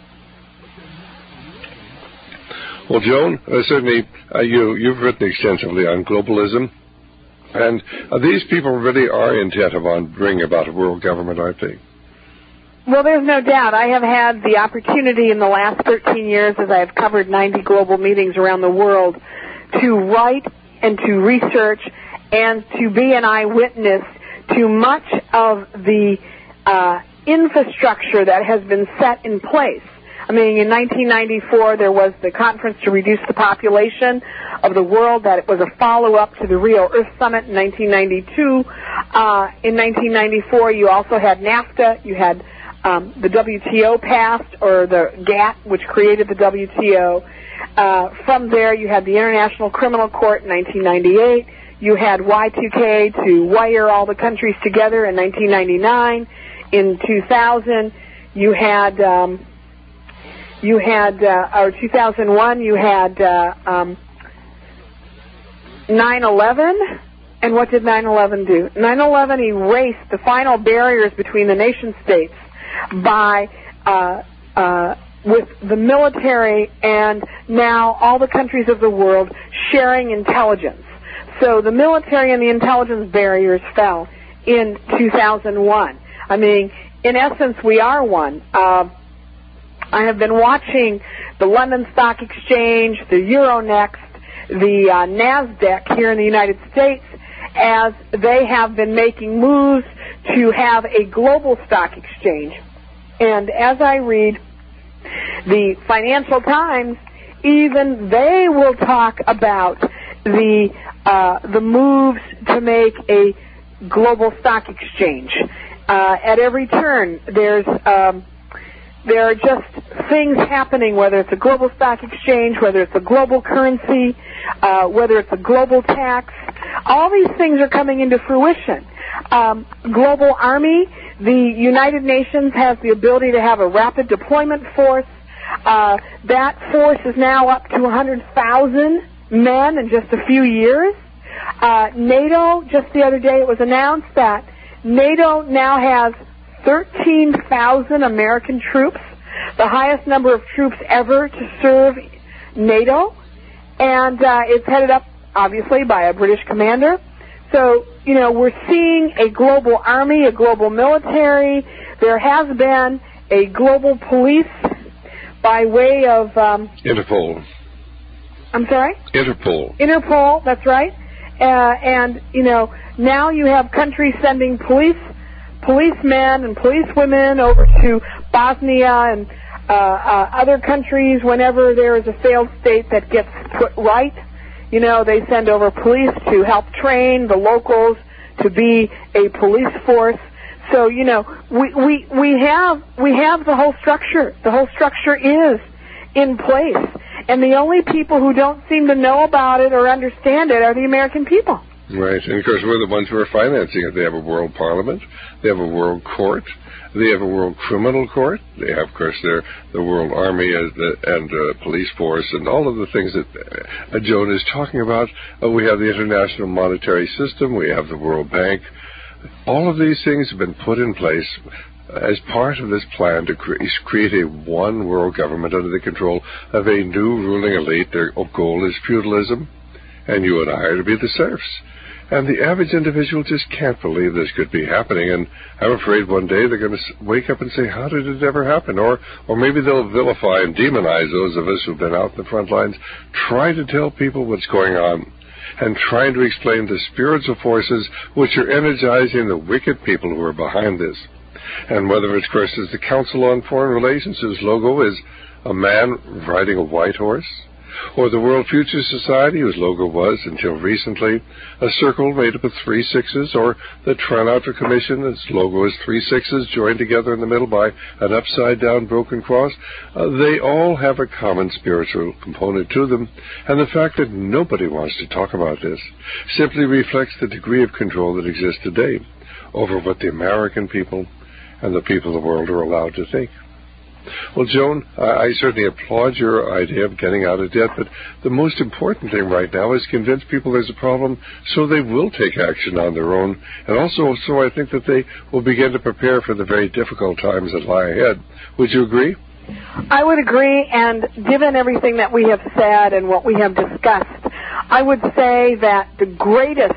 Well, Joan, uh, certainly uh, you, you've written extensively on globalism. And uh, these people really are intent upon bringing about a world government, aren't they? Well, there's no doubt. I have had the opportunity in the last thirteen years, as I have covered ninety global meetings around the world, to write and to research and to be an eyewitness to much of the uh, infrastructure that has been set in place. I mean, in nineteen ninety-four, there was the Conference to Reduce the Population of the World. That it was a follow-up to the Rio Earth Summit in nineteen ninety-two. Uh, in nineteen ninety-four, you also had NAFTA. You had um, the W T O passed, or the G A T T, which created the W T O. Uh, from there, you had the International Criminal Court in nineteen ninety-eight. You had Y two K to wire all the countries together in nineteen ninety-nine. In two thousand, you had um, you had uh, or two thousand one, you had uh, um, nine eleven. And what did nine eleven do? nine eleven erased the final barriers between the nation states by uh, uh, with the military and now all the countries of the world sharing intelligence. So the military and the intelligence barriers fell in two thousand one. I mean, in essence, we are one. Uh, I have been watching the London Stock Exchange, the Euronext, the uh, NASDAQ here in the United States, as they have been making moves to have a global stock exchange. And as I read the Financial Times, even they will talk about the uh, the moves to make a global stock exchange. Uh, at every turn, there's um, there are just things happening, whether it's a global stock exchange, whether it's a global currency, uh, whether it's a global tax. All these things are coming into fruition. Um, global Army, the United Nations has the ability to have a rapid deployment force. Uh, that force is now up to one hundred thousand men in just a few years. Uh, NATO, just the other day it was announced that NATO now has thirteen thousand American troops, the highest number of troops ever to serve NATO, and uh, it's headed up, obviously, by a British commander. So, you know, we're seeing a global army, a global military. There has been a global police by way of... Um, Interpol. I'm sorry? Interpol. Interpol, that's right. Uh, and, you know, now you have countries sending police, policemen and policewomen over to Bosnia and uh, uh, other countries whenever there is a failed state that gets put right. You know, they send over police to help train the locals to be a police force. So, you know, we, we, we have, we have the whole structure. The whole structure is in place. And the only people who don't seem to know about it or understand it are the American people. Right. And, of course, we're the ones who are financing it. They have a world parliament. They have a world court. They have a world criminal court. They have, of course, their the world army and, the, and uh, police force and all of the things that uh, Joan is talking about. Uh, we have the International Monetary System. We have the World Bank. All of these things have been put in place as part of this plan to cre- create a one world government under the control of a new ruling elite. Their goal is feudalism, and you and I are to be the serfs. And the average individual just can't believe this could be happening. And I'm afraid one day they're going to wake up and say, how did it ever happen? Or or maybe they'll vilify and demonize those of us who've been out in the front lines, trying to tell people what's going on and trying to explain the spiritual forces which are energizing the wicked people who are behind this. And whether it's, of course, is the Council on Foreign Relations, whose logo is a man riding a white horse, or the World Future Society, whose logo was, until recently, a circle made up of three sixes, or the Tranautra Commission, its logo is three sixes joined together in the middle by an upside-down broken cross. Uh, they all have a common spiritual component to them, and the fact that nobody wants to talk about this simply reflects the degree of control that exists today over what the American people and the people of the world are allowed to think. Well, Joan, I certainly applaud your idea of getting out of debt, but the most important thing right now is convince people there's a problem so they will take action on their own, and also so I think that they will begin to prepare for the very difficult times that lie ahead. Would you agree? I would agree, and given everything that we have said and what we have discussed, I would say that the greatest,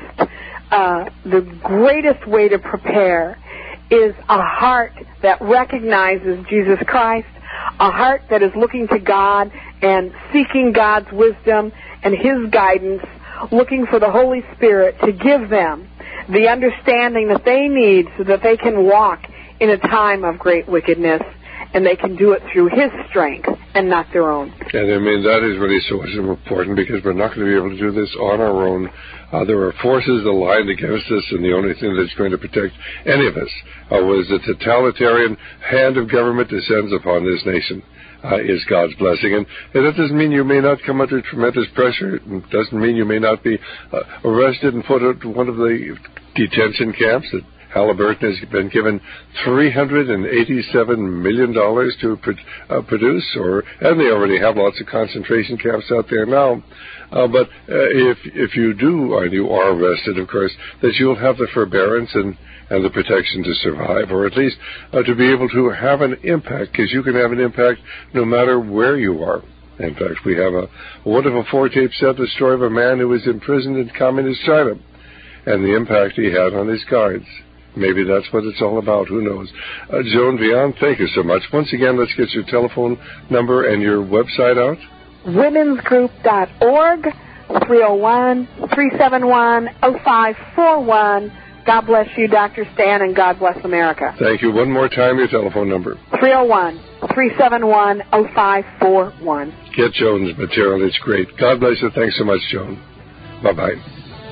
uh, the greatest way to prepare is a heart that recognizes Jesus Christ, a heart that is looking to God and seeking God's wisdom and His guidance, looking for the Holy Spirit to give them the understanding that they need so that they can walk in a time of great wickedness, and they can do it through His strength and not their own. And I mean, that is really so important because we're not going to be able to do this on our own. Uh, there are forces aligned against us, and the only thing that's going to protect any of us uh, was the totalitarian hand of government descends upon this nation. Uh, is God's blessing. And, and that doesn't mean you may not come under tremendous pressure. It doesn't mean you may not be uh, arrested and put into one of the detention camps. That Halliburton has been given three hundred eighty-seven million dollars to uh, produce, or and they already have lots of concentration camps out there now. Uh, but uh, if if you do, and you are arrested, of course, that you'll have the forbearance and and the protection to survive, or at least uh, to be able to have an impact, because you can have an impact no matter where you are. In fact, we have a, a wonderful four-tape set, the story of a man who was imprisoned in communist China, and the impact he had on his guards. Maybe that's what it's all about. Who knows? Uh, Joan Vian, thank you so much. Once again, let's get your telephone number and your website out. womens group dot org, three oh one, three seven one, oh five four one. God bless you, Doctor Stan, and God bless America. Thank you. One more time, your telephone number. three oh one, three seven one, oh five four one. Get Joan's material. It's great. God bless you. Thanks so much, Joan. Bye-bye.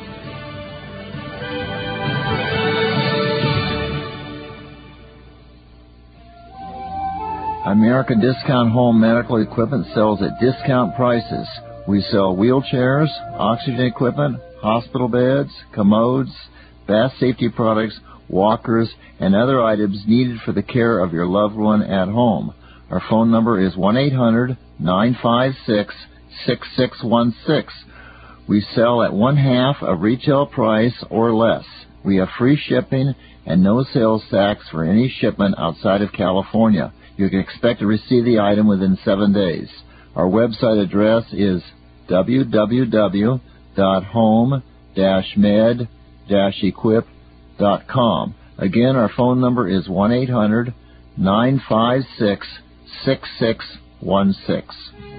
America Discount Home Medical Equipment sells at discount prices. We sell wheelchairs, oxygen equipment, hospital beds, commodes, bath safety products, walkers, and other items needed for the care of your loved one at home. Our phone number is one eight hundred, nine five six, six six one six. We sell at one half of retail price or less. We have free shipping and no sales tax for any shipment outside of California. You can expect to receive the item within seven days. Our website address is w w w dot home dash med dash equip dot com. Again, our phone number is one eight hundred, nine five six, six six one six.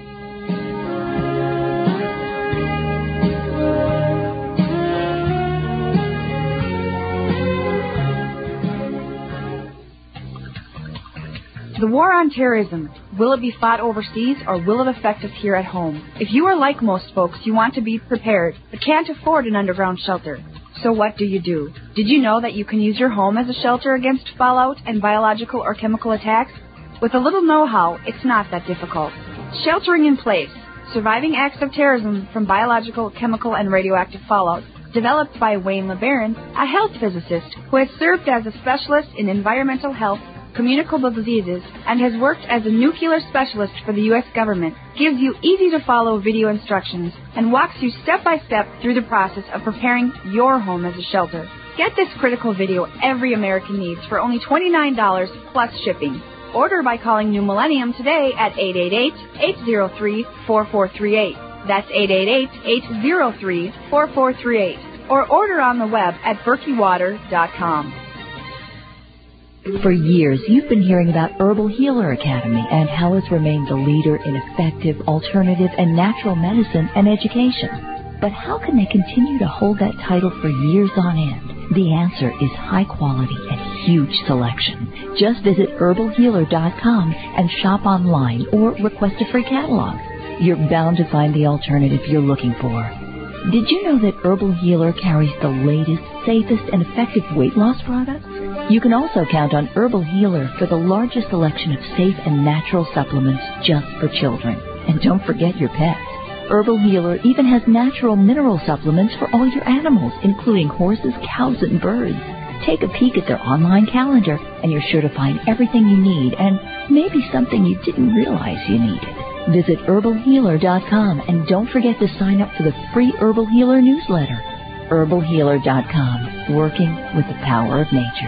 The war on terrorism, will it be fought overseas or will it affect us here at home? If you are like most folks, you want to be prepared but can't afford an underground shelter. So what do you do? Did you know that you can use your home as a shelter against fallout and biological or chemical attacks? With a little know-how, it's not that difficult. Sheltering in place, surviving acts of terrorism from biological, chemical, and radioactive fallout, developed by Wayne LeBaron, a health physicist who has served as a specialist in environmental health, communicable diseases, and has worked as a nuclear specialist for the U S government, gives you easy-to-follow video instructions and walks you step-by-step through the process of preparing your home as a shelter. Get this critical video every American needs for only twenty-nine dollars plus shipping. Order by calling New Millennium today at eight eight eight, eight zero three, four four three eight. That's eight eight eight, eight zero three, four four three eight. Or order on the web at berkey water dot com. For years, you've been hearing about Herbal Healer Academy and how it's remained the leader in effective, alternative, and natural medicine and education. But how can they continue to hold that title for years on end? The answer is high quality and huge selection. Just visit herbal healer dot com and shop online or request a free catalog. You're bound to find the alternative you're looking for. Did you know that Herbal Healer carries the latest, safest, and effective weight loss products? You can also count on Herbal Healer for the largest selection of safe and natural supplements just for children. And don't forget your pets. Herbal Healer even has natural mineral supplements for all your animals, including horses, cows, and birds. Take a peek at their online calendar, and you're sure to find everything you need and maybe something you didn't realize you needed. Visit herbal healer dot com and don't forget to sign up for the free Herbal Healer newsletter. herbal healer dot com, working with the power of nature.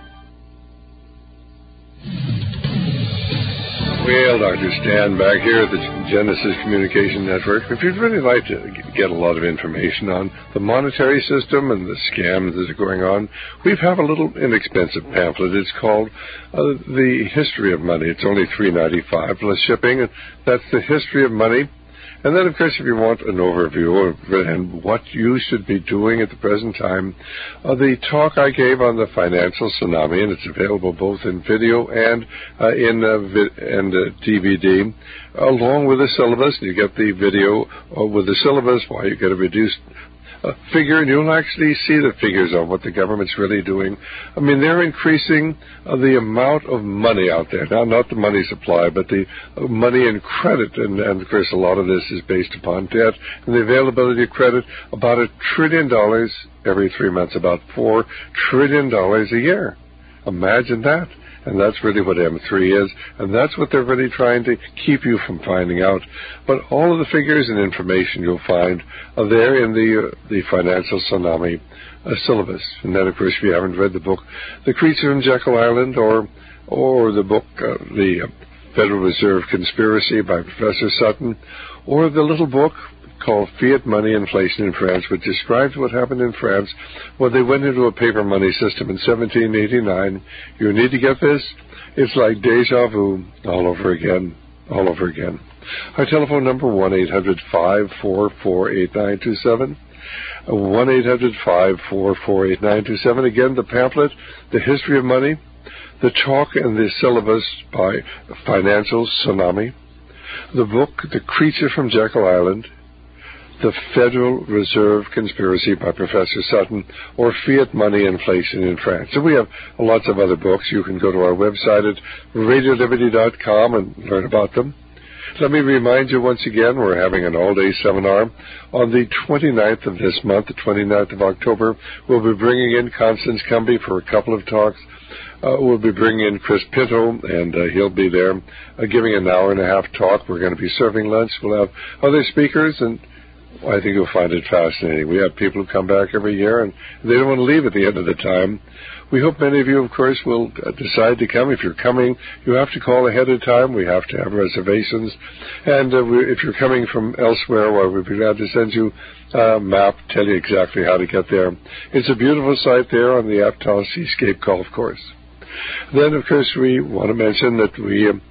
Well, Doctor Stan back here at the Genesis Communication Network. If you'd really like to get a lot of information on the monetary system and the scams that are going on, we have a little inexpensive pamphlet. It's called uh, The History of Money. It's only three dollars and ninety-five cents plus shipping. And that's The History of Money. And then, of course, if you want an overview of and what you should be doing at the present time, uh, the talk I gave on the financial tsunami, and it's available both in video and uh, in uh, vi- and uh, D V D, along with the syllabus. You get the video uh, with the syllabus while you get a reduced Uh, figure, and you'll actually see the figures on what the government's really doing. I mean, they're increasing uh, the amount of money out there. Now, not the money supply, but the uh, money and credit. And, and, of course, a lot of this is based upon debt and the availability of credit. About a trillion dollars every three months, about four trillion dollars a year. Imagine that. And that's really what M three is, and that's what they're really trying to keep you from finding out. But all of the figures and information you'll find are there in the uh, the Financial Tsunami uh, syllabus. And then, of course, if you haven't read the book, The Creature from Jekyll Island, or or the book, uh, The Federal Reserve Conspiracy by Professor Sutton, or the little book called Fiat Money Inflation in France, which describes what happened in France when they went into a paper money system in seventeen eighty-nine. You need to get this. It's like deja vu all over again, all over again. Our telephone number, one eight hundred five four four eight nine two seven. one eight hundred five four four eight nine two seven. Again, the pamphlet, The History of Money, the talk and the syllabus by Financial Tsunami, the book, The Creature from Jekyll Island, The Federal Reserve Conspiracy by Professor Sutton, or Fiat Money Inflation in France. So we have lots of other books. You can go to our website at radio liberty dot com and learn about them. Let me remind you once again, we're having an all-day seminar on the twenty-ninth of this month, the twenty-ninth of October. We'll be bringing in Constance Cumby for a couple of talks. Uh, we'll be bringing in Chris Pinto, and uh, he'll be there uh, giving an hour and a half talk. We're going to be serving lunch. We'll have other speakers, and I think you'll find it fascinating. We have people who come back every year, and they don't want to leave at the end of the time. We hope many of you, of course, will decide to come. If you're coming, you have to call ahead of time. We have to have reservations. And uh, we, if you're coming from elsewhere, well, we'd be glad to send you a map, tell you exactly how to get there. It's a beautiful site there on the Aptal Seascape Golf Course. Then, of course, we want to mention that we uh,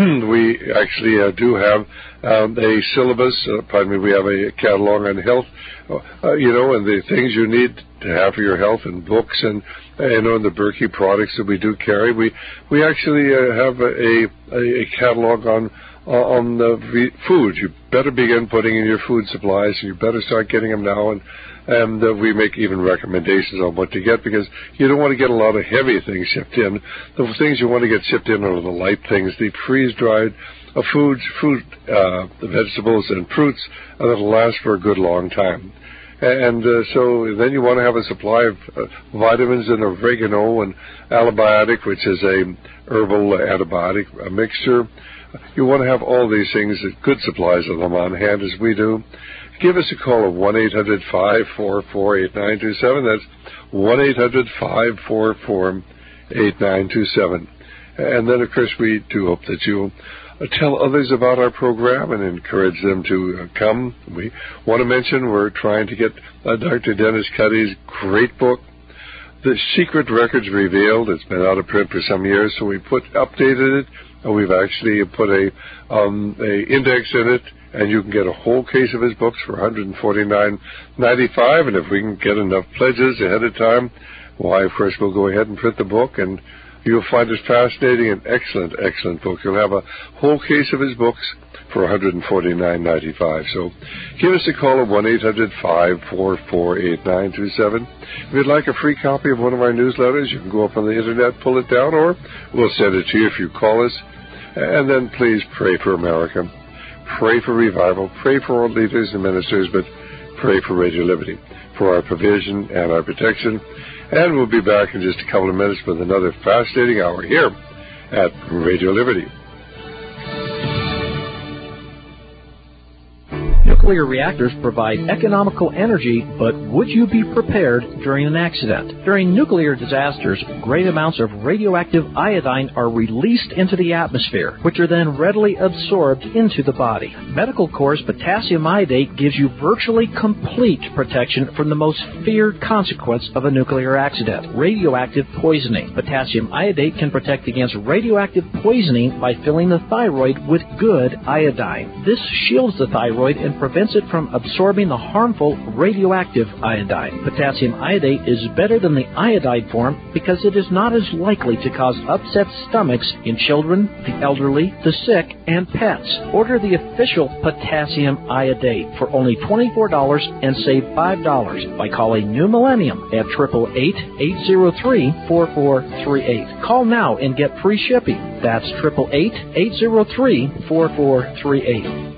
we actually uh, do have um, a syllabus. Uh, pardon me, we have a catalog on health, uh, you know, and the things you need to have for your health, and books, and uh, you know, and the Berkey products that we do carry. We we actually uh, have a, a a catalog on on the food. You better begin putting in your food supplies. You better start getting them now, and. And uh, we make even recommendations on what to get, because you don't want to get a lot of heavy things shipped in. The things you want to get shipped in are the light things, the freeze-dried uh, foods, fruit, uh, the vegetables and fruits uh, that will last for a good long time. And uh, so then you want to have a supply of uh, vitamins and oregano and allibiotic, which is a herbal antibiotic a mixture. You want to have all these things, good supplies of them on hand, as we do. Give us a call at one eight hundred five four four eight nine two seven. That's one eight hundred five four four eight nine two seven. And then, of course, we do hope that you'll tell others about our program and encourage them to come. We want to mention we're trying to get uh, Doctor Dennis Cuddy's great book, The Secret Records Revealed. It's been out of print for some years, so we put updated it. And we've actually put a, um, a index in it, and you can get a whole case of his books for one hundred forty-nine ninety-five. And if we can get enough pledges ahead of time, why, of course, we'll go ahead and print the book, and you'll find it fascinating and excellent, excellent book. You'll have a whole case of his books for one hundred forty-nine ninety-five. So give us a call at one eight hundred five four four eight nine two seven. If you'd like a free copy of one of our newsletters, you can go up on the internet, pull it down, or we'll send it to you if you call us. And then please pray for America. Pray for revival. Pray for our leaders and ministers, but pray for Radio Liberty, for our provision and our protection. And we'll be back in just a couple of minutes with another fascinating hour here at Radio Liberty. Nuclear reactors provide economical energy, but would you be prepared during an accident? During nuclear disasters, great amounts of radioactive iodine are released into the atmosphere, which are then readily absorbed into the body. Medical Corps' potassium iodate gives you virtually complete protection from the most feared consequence of a nuclear accident, radioactive poisoning. Potassium iodate can protect against radioactive poisoning by filling the thyroid with good iodine. This shields the thyroid and prevents it from absorbing the harmful radioactive iodine. Potassium iodate is better than the iodide form because it is not as likely to cause upset stomachs in children, the elderly, the sick, and pets. Order the official potassium iodate for only twenty-four dollars and save five dollars by calling New Millennium at eight eight eight, eight zero three, four four three eight. Call now and get free shipping. That's eight eight eight, eight zero three, four four three eight.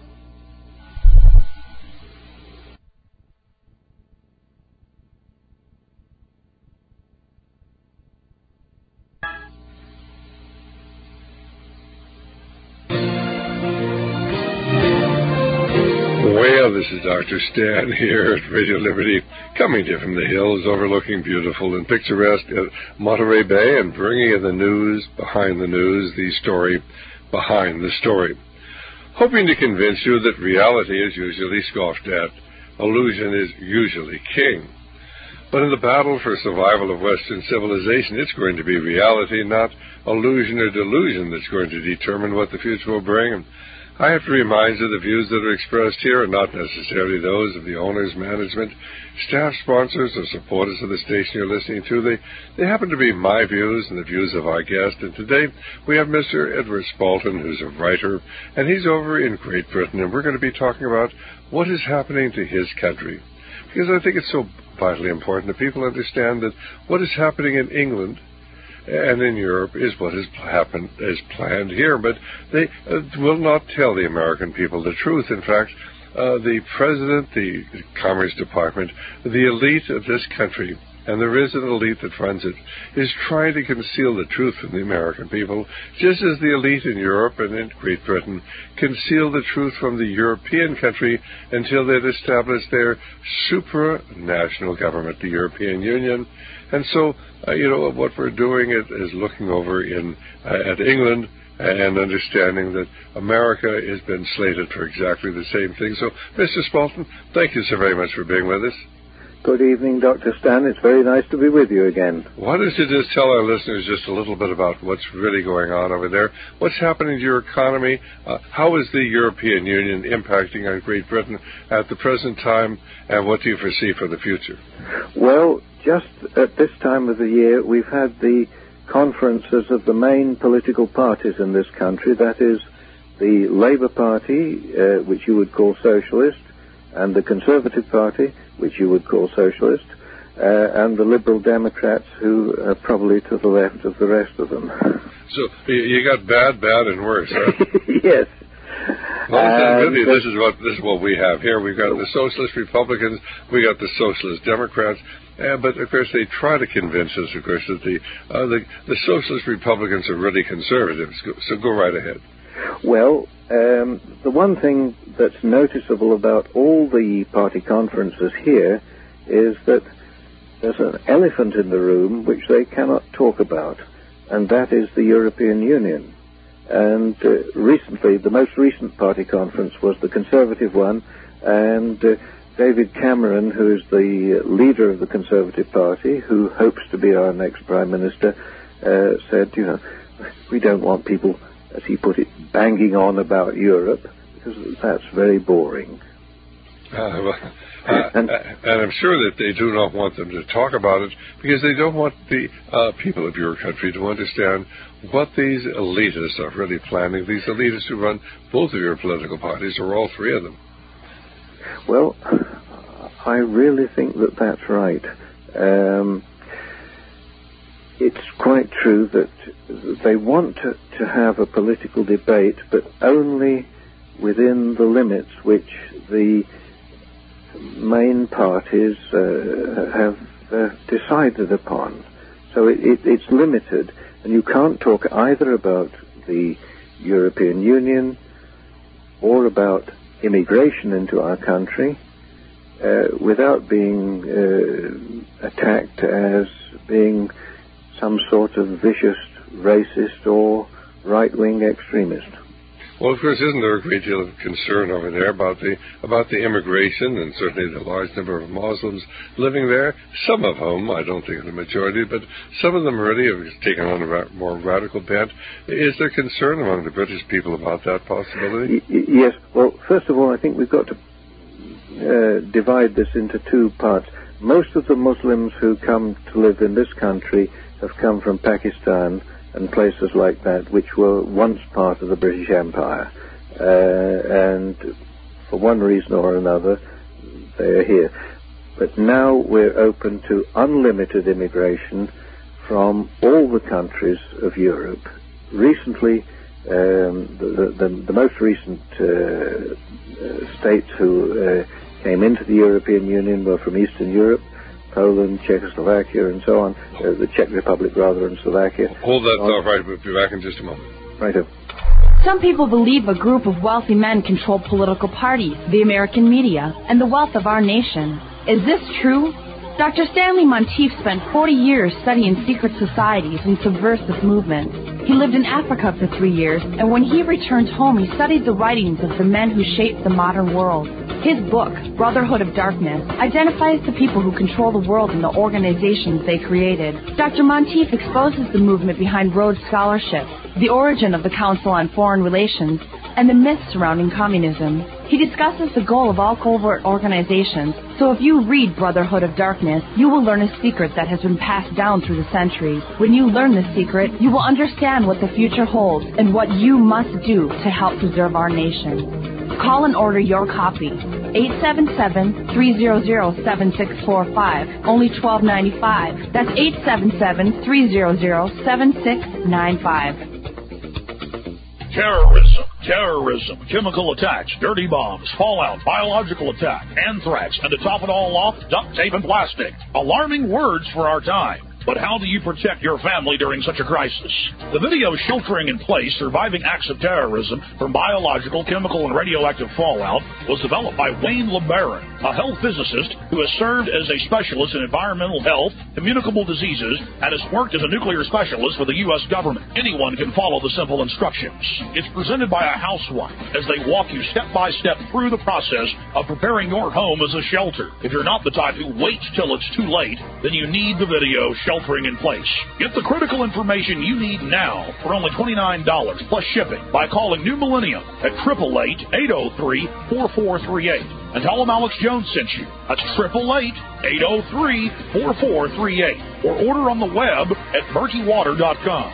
Well, this is Doctor Stan here at Radio Liberty, coming to you from the hills overlooking beautiful and picturesque Monterey Bay and bringing you the news behind the news, the story behind the story. Hoping to convince you that reality is usually scoffed at, illusion is usually king. But in the battle for survival of Western civilization, it's going to be reality, not illusion or delusion, that's going to determine what the future will bring. And I have to remind you the views that are expressed here are not necessarily those of the owners, management, staff, sponsors, or supporters of the station you're listening to. They, they happen to be my views and the views of our guest. And today we have Mister Edward Spalton, who's a writer, and he's over in Great Britain. And we're going to be talking about what is happening to his country. Because I think it's so vitally important that people understand that what is happening in England and in Europe is what has happened, is planned here. But they uh, will not tell the American people the truth. In fact, uh, the president, the Commerce Department, the elite of this country, and there is an elite that runs it, is trying to conceal the truth from the American people, just as the elite in Europe and in Great Britain conceal the truth from the European country until they've established their supranational government, the European Union. And so, uh, you know, what we're doing is, is looking over in uh, at England and understanding that America has been slated for exactly the same thing. So, Mister Spalton, thank you so very much for being with us. Good evening, Doctor Stan. It's very nice to be with you again. Why don't you just tell our listeners just a little bit about what's really going on over there? What's happening to your economy? Uh, how is the European Union impacting on Great Britain at the present time, and what do you foresee for the future? Well, just at this time of the year, we've had the conferences of the main political parties in this country. That is the Labour Party, uh, which you would call socialist, and the Conservative Party, which you would call socialist, uh, and the Liberal Democrats, who are probably to the left of the rest of them. So you got bad, bad, and worse, huh? Yes. Well, uh, really, this is what this is what we have here. We've got the Socialist Republicans, we got the Socialist Democrats, uh, but of course they try to convince us, of course, that the uh, the, the Socialist Republicans are really conservatives. So go right ahead. Well, um, the one thing that's noticeable about all the party conferences here is that there's an elephant in the room which they cannot talk about, and that is the European Union. And uh, recently, the most recent party conference was the Conservative one, and uh, David Cameron, who is the leader of the Conservative Party, who hopes to be our next Prime Minister, uh, said, you know, we don't want people, as he put it, banging on about Europe, because that's very boring. Uh, well, uh, and, and I'm sure that they do not want them to talk about it, because they don't want the uh, people of your country to understand what these elitists are really planning, these elitists who run both of your political parties, or all three of them. Well, I really think that that's right. Um, it's quite true that they want to, to have a political debate, but only within the limits which the main parties uh, have uh, decided upon. So it, it, it's limited, and you can't talk either about the European Union or about immigration into our country uh, without being uh, attacked as being some sort of vicious racist or right-wing extremist. Well, of course, isn't there a great deal of concern over there about the about the immigration and certainly the large number of Muslims living there, some of whom, I don't think the majority, but some of them already have taken on a ra- more radical bent. Is there concern among the British people about that possibility? Y- yes. Well, first of all, I think we've got to uh, divide this into two parts. Most of the Muslims who come to live in this country have come from Pakistan and places like that, which were once part of the British Empire. Uh, and for one reason or another, they are here. But now we're open to unlimited immigration from all the countries of Europe. Recently, um, the, the, the most recent uh, uh, states who uh, came into the European Union were from Eastern Europe, Poland, Czechoslovakia, and so on, uh, the Czech Republic, rather, and Slovakia. Hold that thought, right, we'll be back in just a moment. Right. Some people believe a group of wealthy men control political parties, the American media, and the wealth of our nation. Is this true? Doctor Stanley Monteith spent forty years studying secret societies and subversive movements. He lived in Africa for three years, and when he returned home, he studied the writings of the men who shaped the modern world. His book, Brotherhood of Darkness, identifies the people who control the world and the organizations they created. Doctor Monteith exposes the movement behind Rhodes Scholarship, the origin of the Council on Foreign Relations, and the myths surrounding communism. He discusses the goal of all covert organizations, so if you read Brotherhood of Darkness, you will learn a secret that has been passed down through the centuries. When you learn this secret, you will understand what the future holds and what you must do to help preserve our nation. Call and order your copy. eight seven seven, three zero zero, seven six four five. Only twelve ninety-five. That's eight seven seven, three zero zero, seven six nine five. Terrorism, terrorism, chemical attacks, dirty bombs, fallout, biological attack, anthrax, and to top it all off, duct tape and plastic. Alarming words for our time. But how do you protect your family during such a crisis? The video Sheltering in Place, Surviving Acts of Terrorism from Biological, Chemical, and Radioactive Fallout was developed by Wayne LeBaron, a health physicist who has served as a specialist in environmental health, communicable diseases, and has worked as a nuclear specialist for the U S government. Anyone can follow the simple instructions. It's presented by a housewife as they walk you step by step through the process of preparing your home as a shelter. If you're not the type who waits till it's too late, then you need the video Sheltering in Place. Get the critical information you need now for only twenty-nine dollars plus shipping by calling New Millennium at eight eight eight, eight oh three, four four three eight. And tell them Alex Jones sent you. That's eight eight eight, eight oh three, four four three eight. Or order on the web at murky water dot com.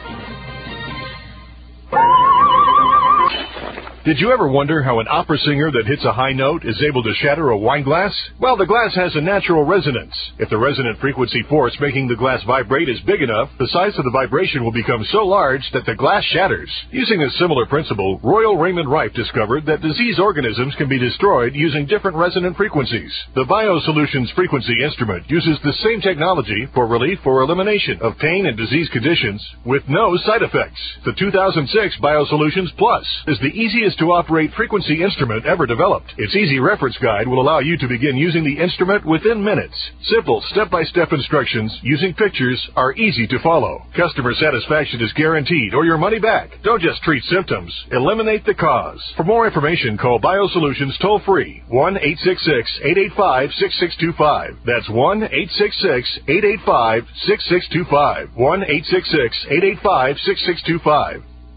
Did you ever wonder how an opera singer that hits a high note is able to shatter a wine glass? Well, the glass has a natural resonance. If the resonant frequency force making the glass vibrate is big enough, the size of the vibration will become so large that the glass shatters. Using a similar principle, Royal Raymond Rife discovered that disease organisms can be destroyed using different resonant frequencies. The BioSolutions frequency instrument uses the same technology for relief or elimination of pain and disease conditions with no side effects. The two thousand six BioSolutions Plus is the easiest to operate frequency instrument ever developed. Its easy reference guide will allow you to begin using the instrument within minutes. Simple step-by-step instructions using pictures are easy to follow. Customer satisfaction is guaranteed or your money back. Don't just treat symptoms, eliminate the cause. For more information, call BioSolutions toll-free one eight six six, eight eight five, six six two five. That's one eight six six, eight eight five, six six two five. one eight six six, eight eight five, six six two five.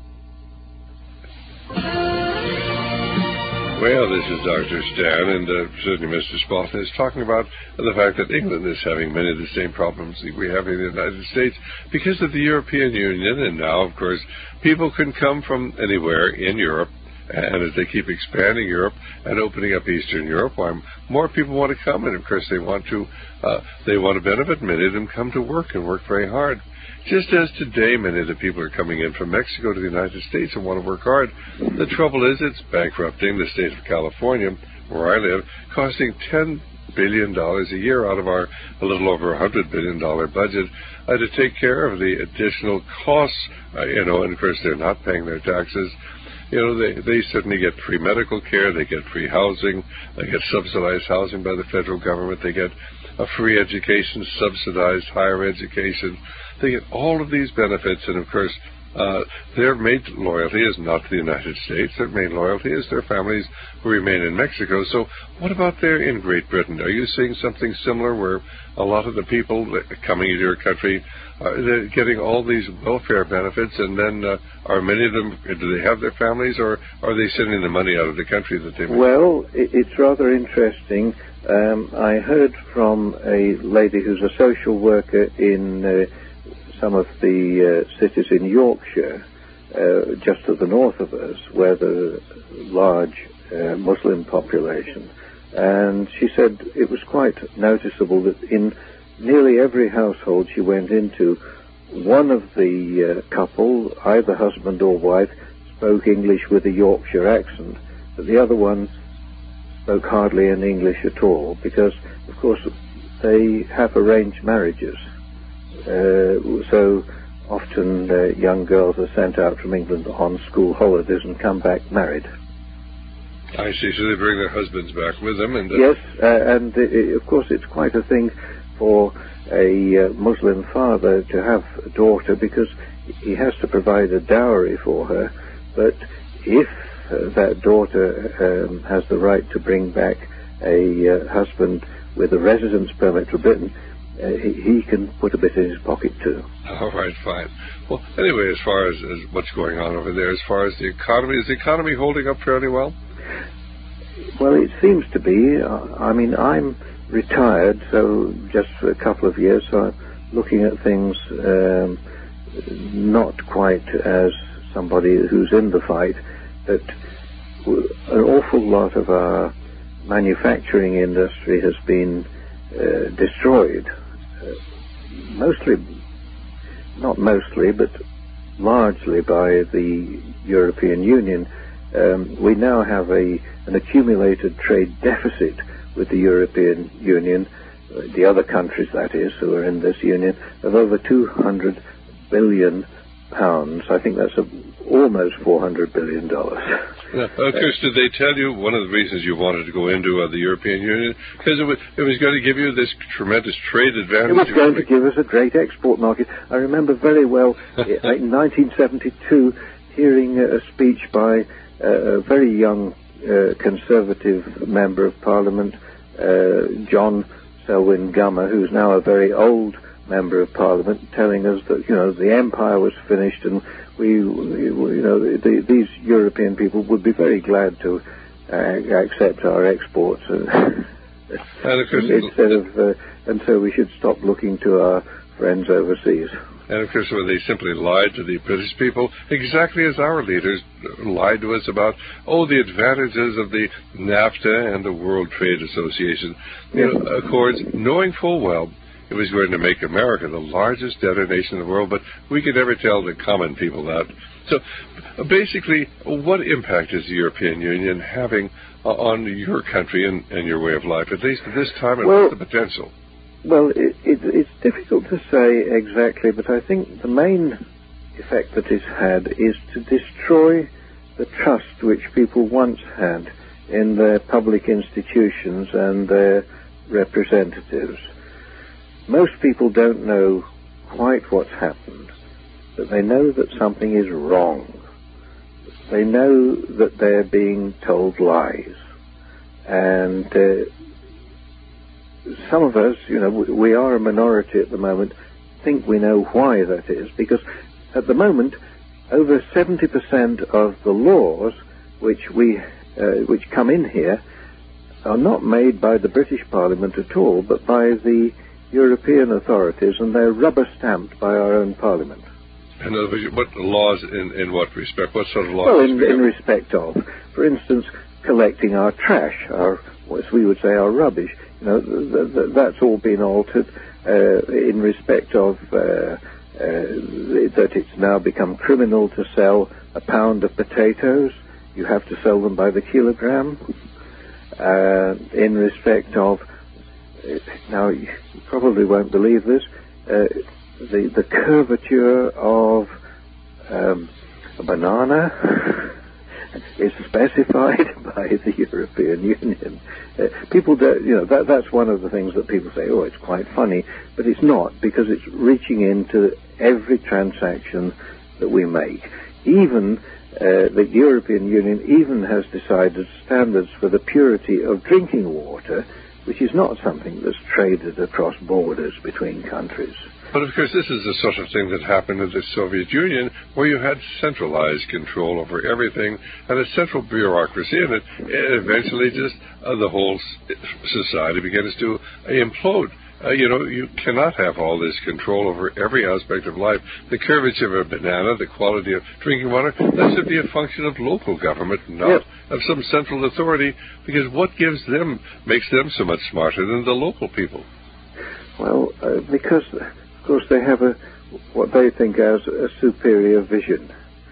Well, this is Doctor Stan, and uh, certainly Mister Spalton is talking about the fact that England is having many of the same problems that we have in the United States because of the European Union, and now, of course, people can come from anywhere in Europe, and as they keep expanding Europe and opening up Eastern Europe, why more people want to come, and of course they want to, uh, they want to benefit. Many of them come to work and work very hard. Just as today, many of the people are coming in from Mexico to the United States and want to work hard. The trouble is it's bankrupting the state of California, where I live, costing ten billion dollars a year out of our a little over one hundred billion dollars budget uh, to take care of the additional costs, uh, you know, and of course they're not paying their taxes. you know, they, they certainly get free medical care, they get free housing, they get subsidized housing by the federal government, they get a free education, subsidized higher education. They get all of these benefits, and of course, uh, their main loyalty is not to the United States. Their main loyalty is their families who remain in Mexico. So what about there in Great Britain? Are you seeing something similar where a lot of the people coming into your country are they're getting all these welfare benefits, and then uh, are many of them, do they have their families, or are they sending the money out of the country that they make? Well, it's rather interesting. Um, I heard from a lady who's a social worker in uh, some of the uh, cities in Yorkshire, uh, just to the north of us, where there's a large uh, Muslim population. And she said it was quite noticeable that in nearly every household she went into, one of the uh, couple, either husband or wife, spoke English with a Yorkshire accent, but the other one spoke hardly any English at all, because, of course, they have arranged marriages. Uh, so often uh, young girls are sent out from England on school holidays and come back married. I see. So they bring their husbands back with them, and uh, yes, uh, and uh, of course it's quite a thing for a uh, Muslim father to have a daughter, because he has to provide a dowry for her. But if uh, that daughter um, has the right to bring back a uh, husband with a residence permit for Britain, uh, he, he can put a bit in his pocket too. All right, fine. Well, anyway, as far as, as what's going on over there, as far as the economy, is the economy holding up fairly well? Well, it seems to be. I mean, I'm retired, so just for a couple of years, so I'm looking at things um, not quite as somebody who's in the fight, but an awful lot of our manufacturing industry has been uh, destroyed. Uh, mostly, not mostly, but largely by the European Union. Um, we now have a an accumulated trade deficit with the European Union, uh, the other countries, that is, who are in this union, of over two hundred billion pounds. I think that's a, almost four hundred billion dollars. Now, of course, did they tell you one of the reasons you wanted to go into uh, the European Union? Because it was, it was going to give you this tremendous trade advantage. It was going to give us a great export market. I remember very well in nineteen seventy-two hearing a speech by uh, a very young uh, Conservative Member of Parliament, uh, John Selwyn Gummer, who's now a very old Member of Parliament, telling us that, you know, the empire was finished and we, we you know, the, these European people would be very glad to uh, accept our exports. Uh, instead of, uh, and so we should stop looking to our friends overseas. And of course, well, they simply lied to the British people, exactly as our leaders lied to us about, oh, the advantages of the NAFTA and the World Trade Association, you know, accords, knowing full well it was going to make America the largest debtor nation in the world, but we could never tell the common people that. So basically, what impact is the European Union having on your country and, and your way of life, at least at this time, and well, what's the potential? Well, it, it, it's difficult to say exactly, but I think the main effect that it's had is to destroy the trust which people once had in their public institutions and their representatives. Most people don't know quite what's happened, but they know that something is wrong. They know that they're being told lies. And uh, some of us, you know, we are a minority at the moment, think we know why that is, because at the moment, over seventy percent of the laws which we, uh, which come in here are not made by the British Parliament at all, but by the European authorities, and they're rubber stamped by our own Parliament. And what laws, in, in what respect? What sort of laws? Well, in, in respect of, for instance, collecting our trash, our, as we would say, our rubbish. You know, th- th- that's all been altered uh, in respect of uh, uh, that it's now become criminal to sell a pound of potatoes. You have to sell them by the kilogram. Uh, in respect of, now you probably won't believe this, uh, the, the curvature of um, a banana is specified by the European Union. Uh, people do, you know, that, that's one of the things that people say, oh, it's quite funny, but it's not, because it's reaching into every transaction that we make. Even uh, the European Union even has decided standards for the purity of drinking water, which is not something that's traded across borders between countries. But of course, this is the sort of thing that happened in the Soviet Union, where you had centralized control over everything and a central bureaucracy, and it, it eventually just uh, the whole society begins to uh, implode. Uh, you know, you cannot have all this control over every aspect of life. The curvature of a banana, the quality of drinking water, that should be a function of local government, not yep. of some central authority, because what gives them, makes them so much smarter than the local people? Well, uh, because, of course, they have a what they think as a superior vision.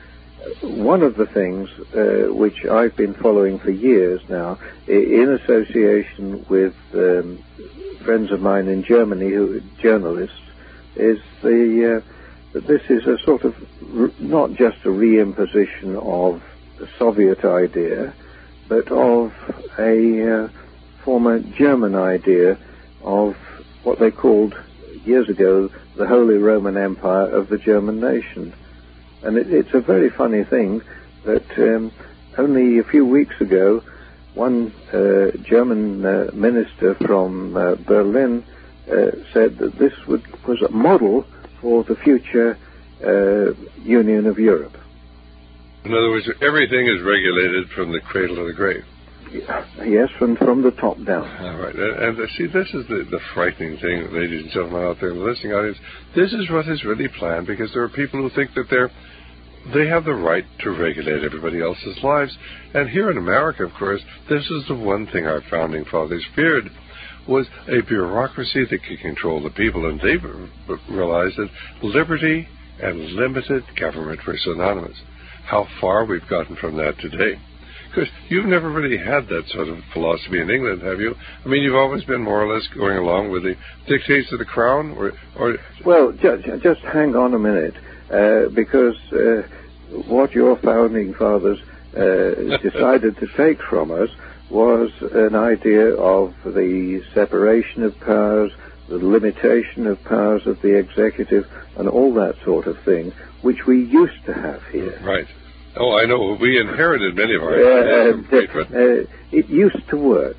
One of the things uh, which I've been following for years now, in association with um, friends of mine in Germany who are journalists, is the uh, that this is a sort of re- not just a reimposition of the Soviet idea, but of a uh, former German idea of what they called years ago the Holy Roman Empire of the German nation. And it, it's a very funny thing that um, only a few weeks ago, one uh, German uh, minister from uh, Berlin uh, said that this would, was a model for the future uh, Union of Europe. In other words, everything is regulated from the cradle to the grave. Yes, from, from the top down. All right. And, and uh, see, this is the, the frightening thing, ladies and gentlemen out there in the listening audience. This is what is really planned, because there are people who think that they're They have the right to regulate everybody else's lives. And here in America, of course, this is the one thing our founding fathers feared, was a bureaucracy that could control the people. And they realized that liberty and limited government were synonymous. How far we've gotten from that today. Because you've never really had that sort of philosophy in England, have you? I mean, you've always been more or less going along with the dictates of the crown? or, or Well, just, just hang on a minute. Uh, because uh, what your founding fathers uh, decided to take from us was an idea of the separation of powers, the limitation of powers of the executive, and all that sort of thing, which we used to have here. Right. Oh, I know. We inherited many of our uh, ideas from Great Britain. Uh, it used to work.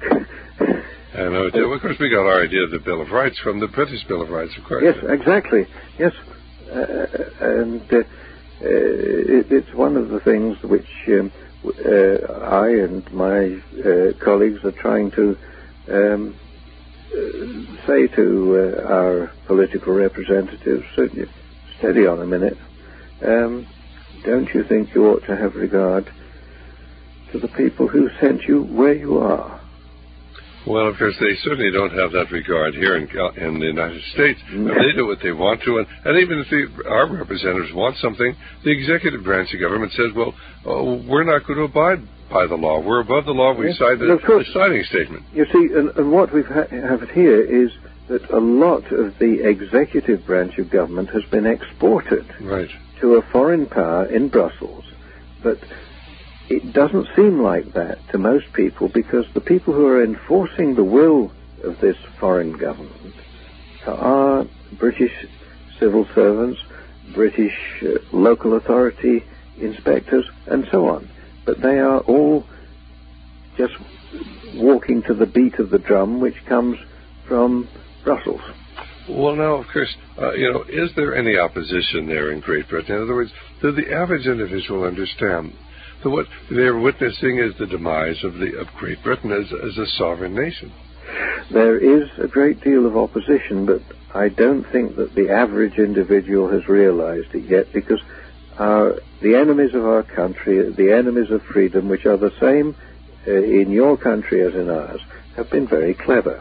I know. Well, of course, we got our idea of the Bill of Rights from the British Bill of Rights, of course. Yes, exactly. Yes. Uh, and uh, uh, it, it's one of the things which um, uh, I and my uh, colleagues are trying to um, uh, say to uh, our political representatives, so steady on a minute, um, don't you think you ought to have regard to the people who sent you where you are? Well, of course, they certainly don't have that regard here in, in the United States. No. They do what they want to, and, and even if the, our representatives want something, the executive branch of government says, well, oh, we're not going to abide by the law. We're above the law. We yes. signed the, the signing statement. You see, and, and what we ha- have here is that a lot of the executive branch of government has been exported right. to a foreign power in Brussels. But it doesn't seem like that to most people, because the people who are enforcing the will of this foreign government are British civil servants, British uh, local authority inspectors, and so on. But they are all just walking to the beat of the drum which comes from Brussels. Well, now, of course, uh, you know, is there any opposition there in Great Britain? In other words, does the average individual understand that what they're witnessing is the demise of the of Great Britain as, as a sovereign nation? There is a great deal of opposition, but I don't think that the average individual has realized it yet, because our, the enemies of our country, the enemies of freedom, which are the same uh, in your country as in ours, have been very clever.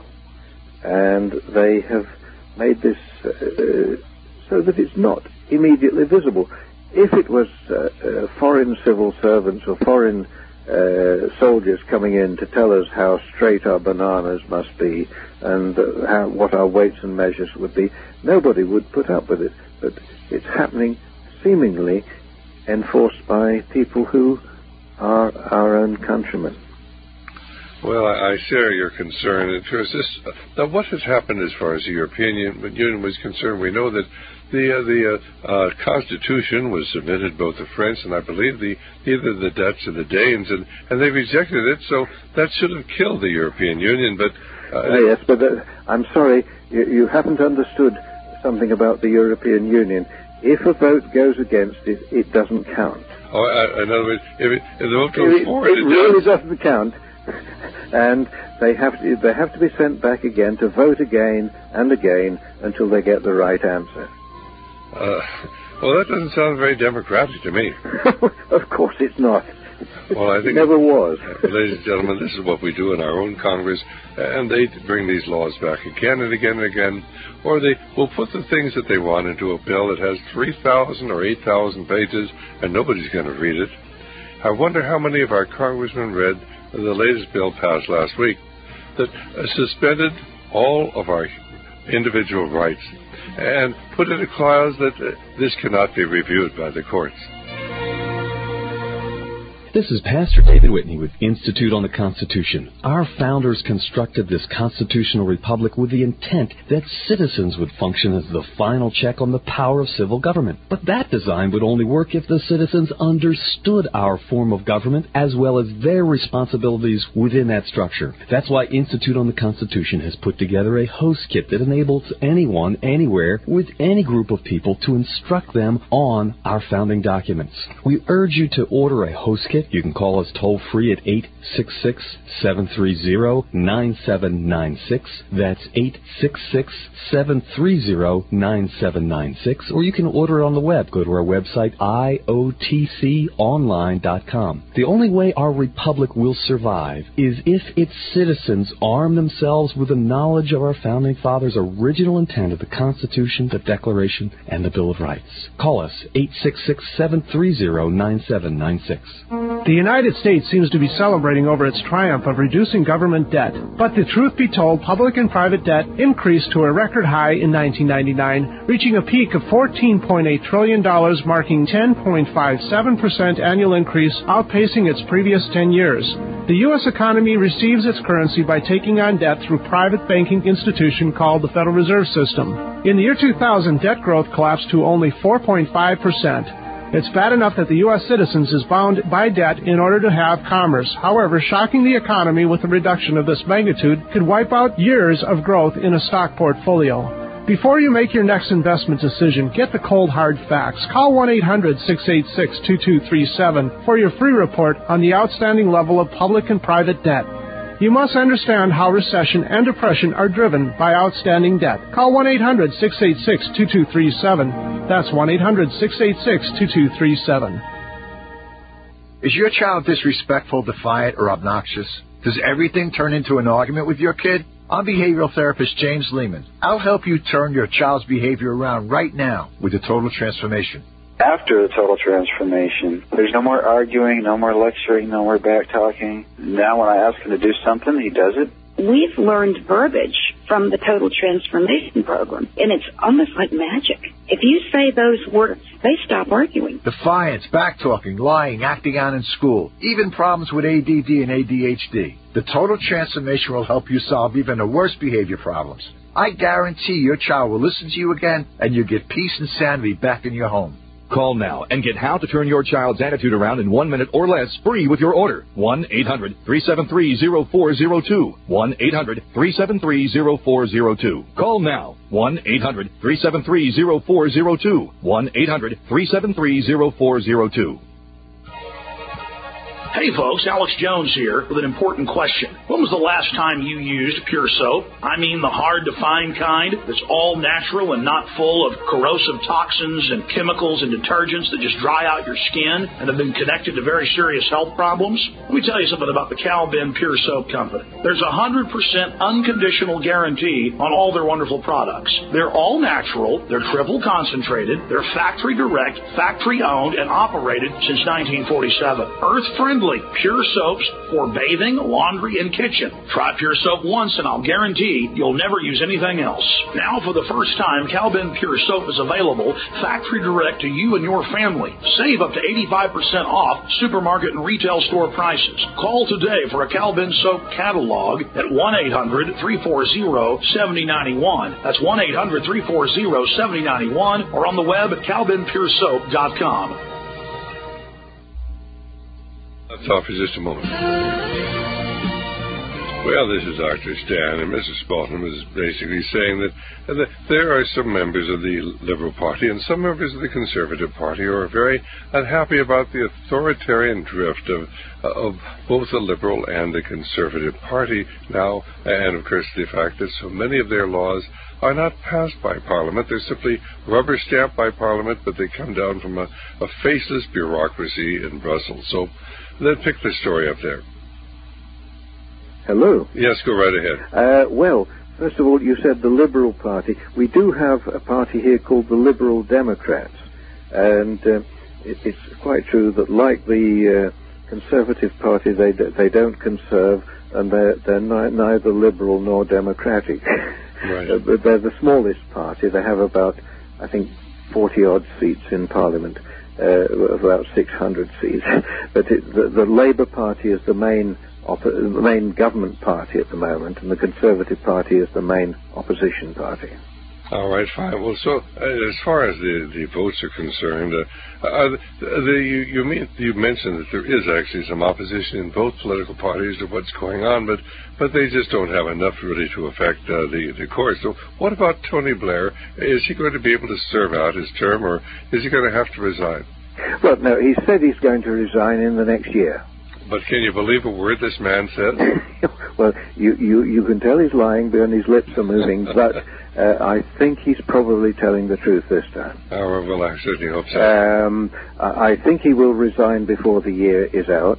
And they have made this uh, uh, so that it's not immediately visible. If it was uh, uh, foreign civil servants or foreign uh, soldiers coming in to tell us how straight our bananas must be and uh, how, what our weights and measures would be, nobody would put up with it. But it's happening seemingly enforced by people who our, our own countrymen. Well, I, I share your concern. In terms of this, uh, now, what has happened as far as the European Union was concerned? We know that the uh, the uh, uh, Constitution was submitted both to French and I believe the either the Dutch or the Danes, and, and they rejected it. So that should have killed the European Union. But uh, uh, yes, but uh, I'm sorry, you, you haven't understood something about the European Union. If a vote goes against it, it doesn't count. Oh, uh, in other words, if, it, if the vote goes it, for it, it, it really does. doesn't count. And they have to, they have to be sent back again to vote again and again until they get the right answer. Uh, well, that doesn't sound very democratic to me. Of course it's not. Well, I think it never was. Ladies and gentlemen, this is what we do in our own Congress, and they bring these laws back again and again and again, or they will put the things that they want into a bill that has three thousand or eight thousand pages, and nobody's going to read it. I wonder how many of our congressmen read the latest bill passed last week that uh, suspended all of our individual rights and put in a clause that uh, this cannot be reviewed by the courts. This is Pastor David Whitney with Institute on the Constitution. Our founders constructed this constitutional republic with the intent that citizens would function as the final check on the power of civil government. But that design would only work if the citizens understood our form of government as well as their responsibilities within that structure. That's why Institute on the Constitution has put together a host kit that enables anyone, anywhere, with any group of people to instruct them on our founding documents. We urge you to order a host kit. You can call us toll-free at eight six six, seven three zero, nine seven nine six. That's eight six six, seven three zero, nine seven nine six. Or you can order it on the web. Go to our website, I O T C online dot com. The only way our republic will survive is if its citizens arm themselves with the knowledge of our Founding Fathers' original intent of the Constitution, the Declaration, and the Bill of Rights. Call us, eight six six, seven three zero, nine seven nine six. The United States seems to be celebrating over its triumph of reducing government debt. But the truth be told, public and private debt increased to a record high in nineteen ninety-nine, reaching a peak of fourteen point eight trillion dollars, marking ten point five seven percent annual increase, outpacing its previous ten years. The U S economy receives its currency by taking on debt through a private banking institution called the Federal Reserve System. In the year two thousand, debt growth collapsed to only four point five percent. It's bad enough that the U S citizens is bound by debt in order to have commerce. However, shocking the economy with a reduction of this magnitude could wipe out years of growth in a stock portfolio. Before you make your next investment decision, get the cold hard facts. Call one eight hundred, six eight six, two two three seven for your free report on the outstanding level of public and private debt. You must understand how recession and depression are driven by outstanding debt. Call one eight hundred, six eight six, two two three seven. That's one eight hundred, six eight six, two two three seven. Is your child disrespectful, defiant, or obnoxious? Does everything turn into an argument with your kid? I'm behavioral therapist James Lehman. I'll help you turn your child's behavior around right now with the Total Transformation. After the total transformation, there's no more arguing, no more lecturing, no more back-talking. Now when I ask him to do something, he does it. We've learned verbiage from the Total Transformation Program, and it's almost like magic. If you say those words, they stop arguing. Defiance, back-talking, lying, acting out in school, even problems with A D D and A D H D. The Total Transformation will help you solve even the worst behavior problems. I guarantee your child will listen to you again, and you'll get peace and sanity back in your home. Call now and get how to turn your child's attitude around in one minute or less free with your order. one eight hundred, three seven three, zero four zero two. one eight hundred, three seven three, zero four zero two. Call now. one eight hundred, three seven three, zero four zero two. one eight hundred, three seven three, zero four zero two. Hey folks, Alex Jones here with an important question. When was the last time you used Pure Soap? I mean the hard-to-find kind that's all natural and not full of corrosive toxins and chemicals and detergents that just dry out your skin and have been connected to very serious health problems? Let me tell you something about the Cal-Ben Pure Soap Company. There's a one hundred percent unconditional guarantee on all their wonderful products. They're all natural, they're triple concentrated, they're factory direct, factory owned, and operated since nineteen forty-seven. Earth-friendly Friendly, pure soaps for bathing, laundry, and kitchen. Try Pure Soap once and I'll guarantee you'll never use anything else. Now, for the first time, Cal-Ben Pure Soap is available factory direct to you and your family. Save up to eighty-five percent off supermarket and retail store prices. Call today for a Cal-Ben Soap catalog at one eight hundred three four zero seven zero nine one. That's one eight hundred three four zero seven zero nine one or on the web at cal ben pure soap dot com. Let's talk for just a moment. Well, this is Doctor Stan, and Missus Spalton is basically saying that, that there are some members of the Liberal Party and some members of the Conservative Party who are very unhappy about the authoritarian drift of of both the Liberal and the Conservative Party now, and of course the fact that so many of their laws are not passed by Parliament. They're simply rubber stamped by Parliament, but they come down from a, a faceless bureaucracy in Brussels. So then pick the story up there. Hello. Yes, go right ahead. Uh, well, first of all, you said the Liberal Party. We do have a party here called the Liberal Democrats, and uh, it, it's quite true that, like the uh, Conservative Party, they they don't conserve, and they're, they're ni- neither liberal nor democratic. Right. uh, but they're the smallest party. They have about, I think, forty-odd seats in Parliament, uh, about six hundred seats. But it, the, the Labour Party is the main Op- the main government party at the moment, and the Conservative Party is the main opposition party. All right, fine. Well, so uh, as far as the, the votes are concerned, uh, uh, the, the, you you, mean, you mentioned that there is actually some opposition in both political parties to what's going on, but but they just don't have enough really to affect uh, the the course. So, what about Tony Blair? Is he going to be able to serve out his term, or is he going to have to resign? Well, no, he said he's going to resign in the next year. But can you believe a word this man said? Well, you, you, you can tell he's lying because his lips are moving, but uh, I think he's probably telling the truth this time. Oh, well, I certainly hope so. Um, I, I think he will resign before the year is out,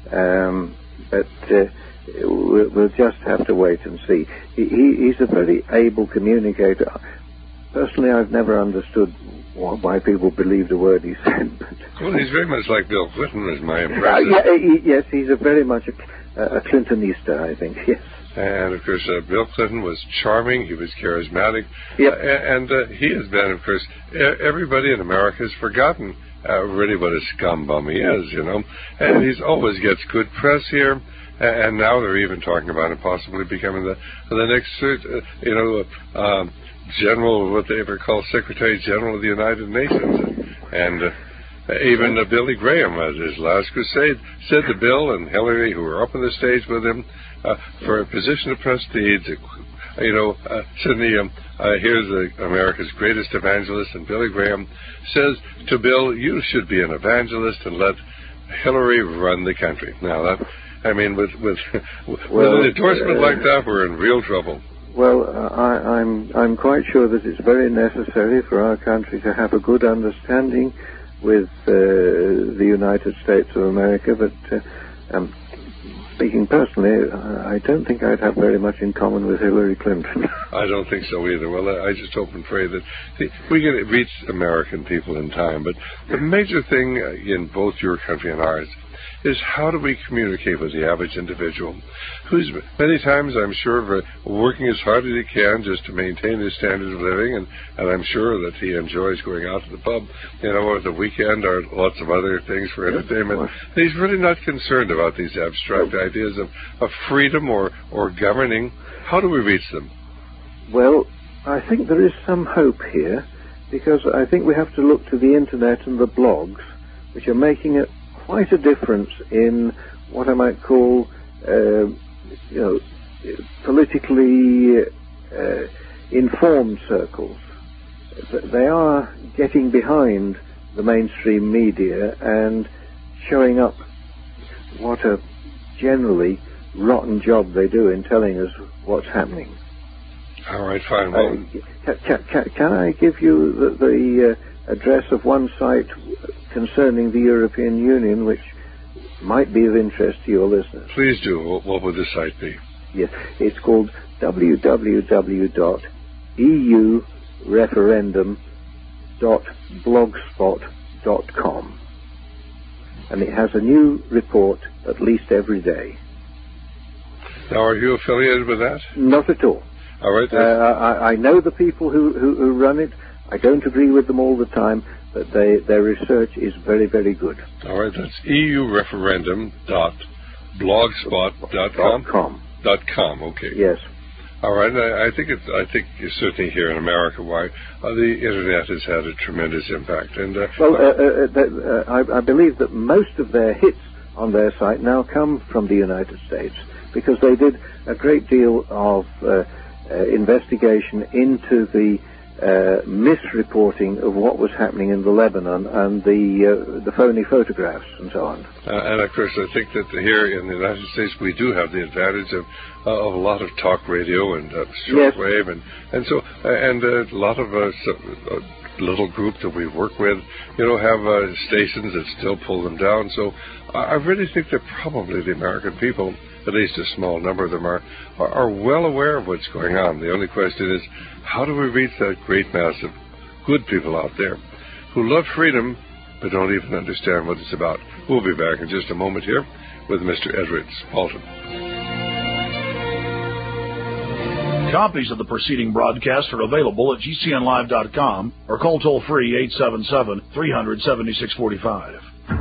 um, but uh, we'll, we'll just have to wait and see. He, he, he's a very able communicator. Personally, I've never understood why people believed a word he said. But well, he's very much like Bill Clinton, is my uh, impression. yeah, he, yes, he's a very much a, a Clintonista, I think, yes. And, of course, uh, Bill Clinton was charming. He was charismatic. Yep. Uh, and uh, he has been, of course, everybody in America has forgotten uh, really what a scumbum he is, you know. And he always gets good press here. And now they're even talking about him possibly becoming the the next, uh, you know, uh, general, what they ever call Secretary General of the United Nations. And uh, even uh, Billy Graham, at his last crusade, said to Bill and Hillary, who were up on the stage with him, uh, for a position of prestige, uh, you know, uh, suddenly um, uh, here's uh, America's greatest evangelist, and Billy Graham says to Bill, you should be an evangelist and let Hillary run the country. Now, that, I mean, with, with, with well, an endorsement uh, like that, we're in real trouble. Well, uh, I, I'm I'm quite sure that it's very necessary for our country to have a good understanding with uh, the United States of America. But uh, um, speaking personally, I don't think I'd have very much in common with Hillary Clinton. I don't think so either. Well, I just hope and pray that see, we can reach American people in time. But the major thing in both your country and ours is how do we communicate with the average individual who's many times, I'm sure, working as hard as he can just to maintain his standard of living, and, and I'm sure that he enjoys going out to the pub, you know, at the weekend or lots of other things for entertainment. He's really not concerned about these abstract ideas of, of freedom or, or governing. How do we reach them? Well, I think there is some hope here, because I think we have to look to the internet and the blogs, which are making it quite a difference in what I might call, uh, you know, politically uh, informed circles. They are getting behind the mainstream media and showing up what a generally rotten job they do in telling us what's happening. All right, fine. Well, uh, can, can, can I give you the, the uh, address of one site concerning the European Union, which might be of interest to your listeners? Please do. What would the site be? Yes, it's called w w w dot e u referendum dot blogspot dot com. and it has a new report at least every day. Now, are you affiliated with that? Not at all. All right. Uh, I, I know the people who, who, who run it. I don't agree with them all the time, but they, their research is very, very good. All right. That's E U referendum dot blogspot dot com. Dot com. Okay. Yes. All right. I, I think it's. I think certainly here in America, why uh, the internet has had a tremendous impact. And uh, well, uh, uh, uh, I, I believe that most of their hits on their site now come from the United States, because they did a great deal of uh, uh, investigation into the uh, misreporting of what was happening in the Lebanon and the uh, the phony photographs and so on. Uh, and of course, I think that here in the United States we do have the advantage of, uh, of a lot of talk radio and uh, shortwave, yes. and and so uh, and uh, a lot of uh, so, uh, little group that we work with, you know, have uh, stations that still pull them down. So I really think that probably the American people, at least a small number of them, are, are are well aware of what's going on. The only question is, how do we reach that great mass of good people out there who love freedom but don't even understand what it's about? We'll be back in just a moment here with Mister Edward Spalton. Copies of the preceding broadcast are available at G C N live dot com or call toll-free eight seven seven, three hundred, seventy-six forty-five.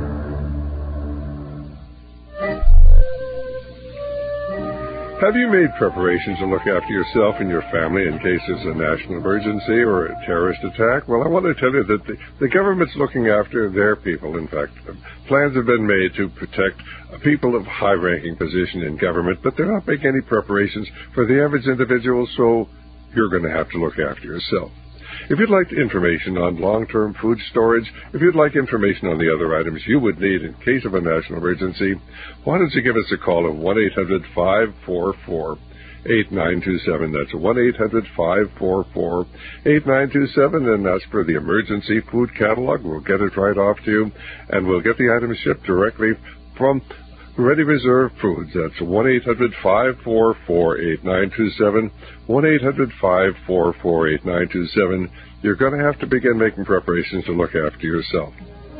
Have you made preparations to look after yourself and your family in case there's a national emergency or a terrorist attack? Well, I want to tell you that the, the government's looking after their people. In fact, plans have been made to protect people of high-ranking position in government, but they're not making any preparations for the average individual, so you're going to have to look after yourself. If you'd like information on long-term food storage, if you'd like information on the other items you would need in case of a national emergency, why don't you give us a call at one eight hundred, five four four, eight nine two seven. That's one eight hundred, five four four, eight nine two seven, and that's for the emergency food catalog. We'll get it right off to you, and we'll get the items shipped directly from Ready Reserve Foods. That's one eight hundred, five four four, eight nine two seven, one eight hundred, five four four, eight nine two seven. You're going to have to begin making preparations to look after yourself.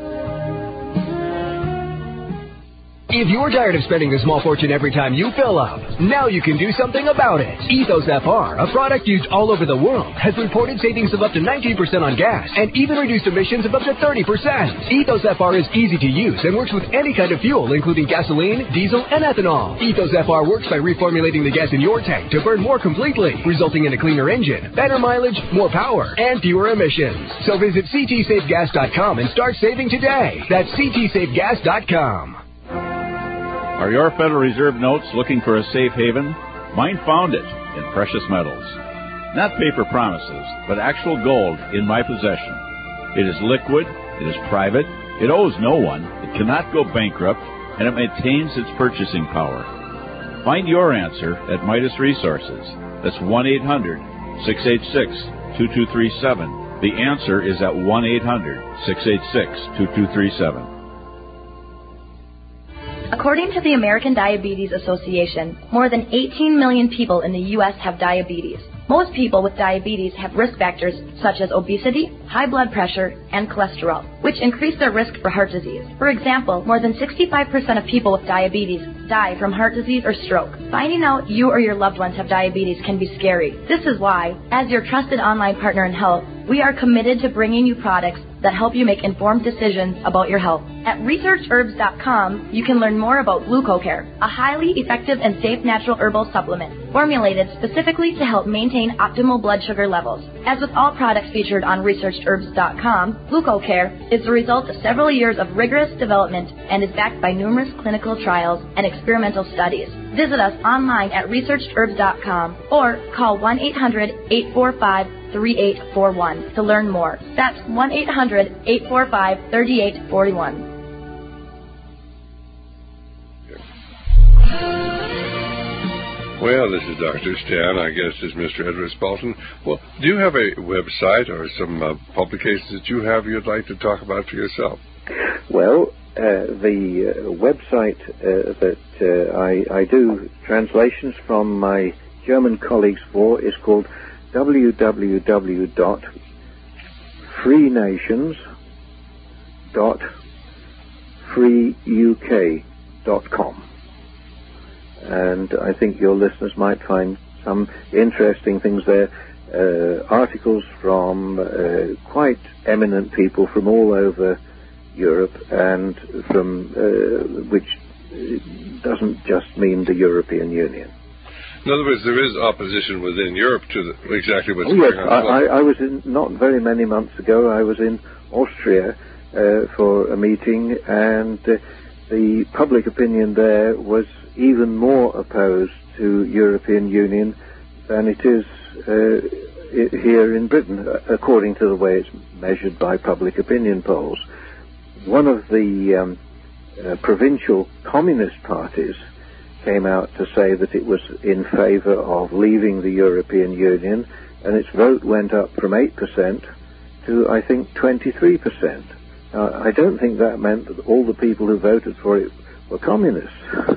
If you're tired of spending a small fortune every time you fill up, now you can do something about it. Ethos F R, a product used all over the world, has reported savings of up to nineteen percent on gas and even reduced emissions of up to thirty percent. Ethos F R is easy to use and works with any kind of fuel, including gasoline, diesel, and ethanol. Ethos F R works by reformulating the gas in your tank to burn more completely, resulting in a cleaner engine, better mileage, more power, and fewer emissions. So visit c t safe gas dot com and start saving today. That's c t safe gas dot com. Are your Federal Reserve notes looking for a safe haven? Mine found it in precious metals. Not paper promises, but actual gold in my possession. It is liquid, it is private, it owes no one, it cannot go bankrupt, and it maintains its purchasing power. Find your answer at Midas Resources. That's one eight hundred, six eight six, two two three seven. The answer is at one eight hundred, six eight six, two two three seven. According to the American Diabetes Association, more than eighteen million people in the U S have diabetes. Most people with diabetes have risk factors such as obesity, high blood pressure, and cholesterol, which increase their risk for heart disease. For example, more than sixty-five percent of people with diabetes die from heart disease or stroke. Finding out you or your loved ones have diabetes can be scary. This is why, as your trusted online partner in health, we are committed to bringing you products that help you make informed decisions about your health. At research herbs dot com, you can learn more about GlucoCare, a highly effective and safe natural herbal supplement formulated specifically to help maintain optimal blood sugar levels. As with all products featured on research herbs dot com, GlucoCare is the result of several years of rigorous development and is backed by numerous clinical trials and experimental studies. Visit us online at research herbs dot com or call one eight hundred, eight four five, three eight four one to learn more. That's one eight hundred, eight four five, three eight four one. Well, this is Doctor Stan. I guess is Mister Edward Spalton. Well, do you have a website or some uh, publications that you have you'd like to talk about for yourself? Well, uh, the uh, website uh, that uh, I, I do translations from my German colleagues for is called w w w dot free nations dot free U K dot com. And I think your listeners might find some interesting things there. Uh, articles from uh, quite eminent people from all over Europe, and from uh, which doesn't just mean the European Union. In other words, there is opposition within Europe to the, exactly what's oh, going yes. on. I, I, I was in, not very many months ago, I was in Austria uh, for a meeting, and uh, the public opinion there was even more opposed to European Union than it is uh, here in Britain, according to the way it's measured by public opinion polls. One of the um, uh, provincial communist parties came out to say that it was in favour of leaving the European Union, and its vote went up from eight percent to, I think, twenty-three percent. Uh, I don't think that meant that all the people who voted for it were communists,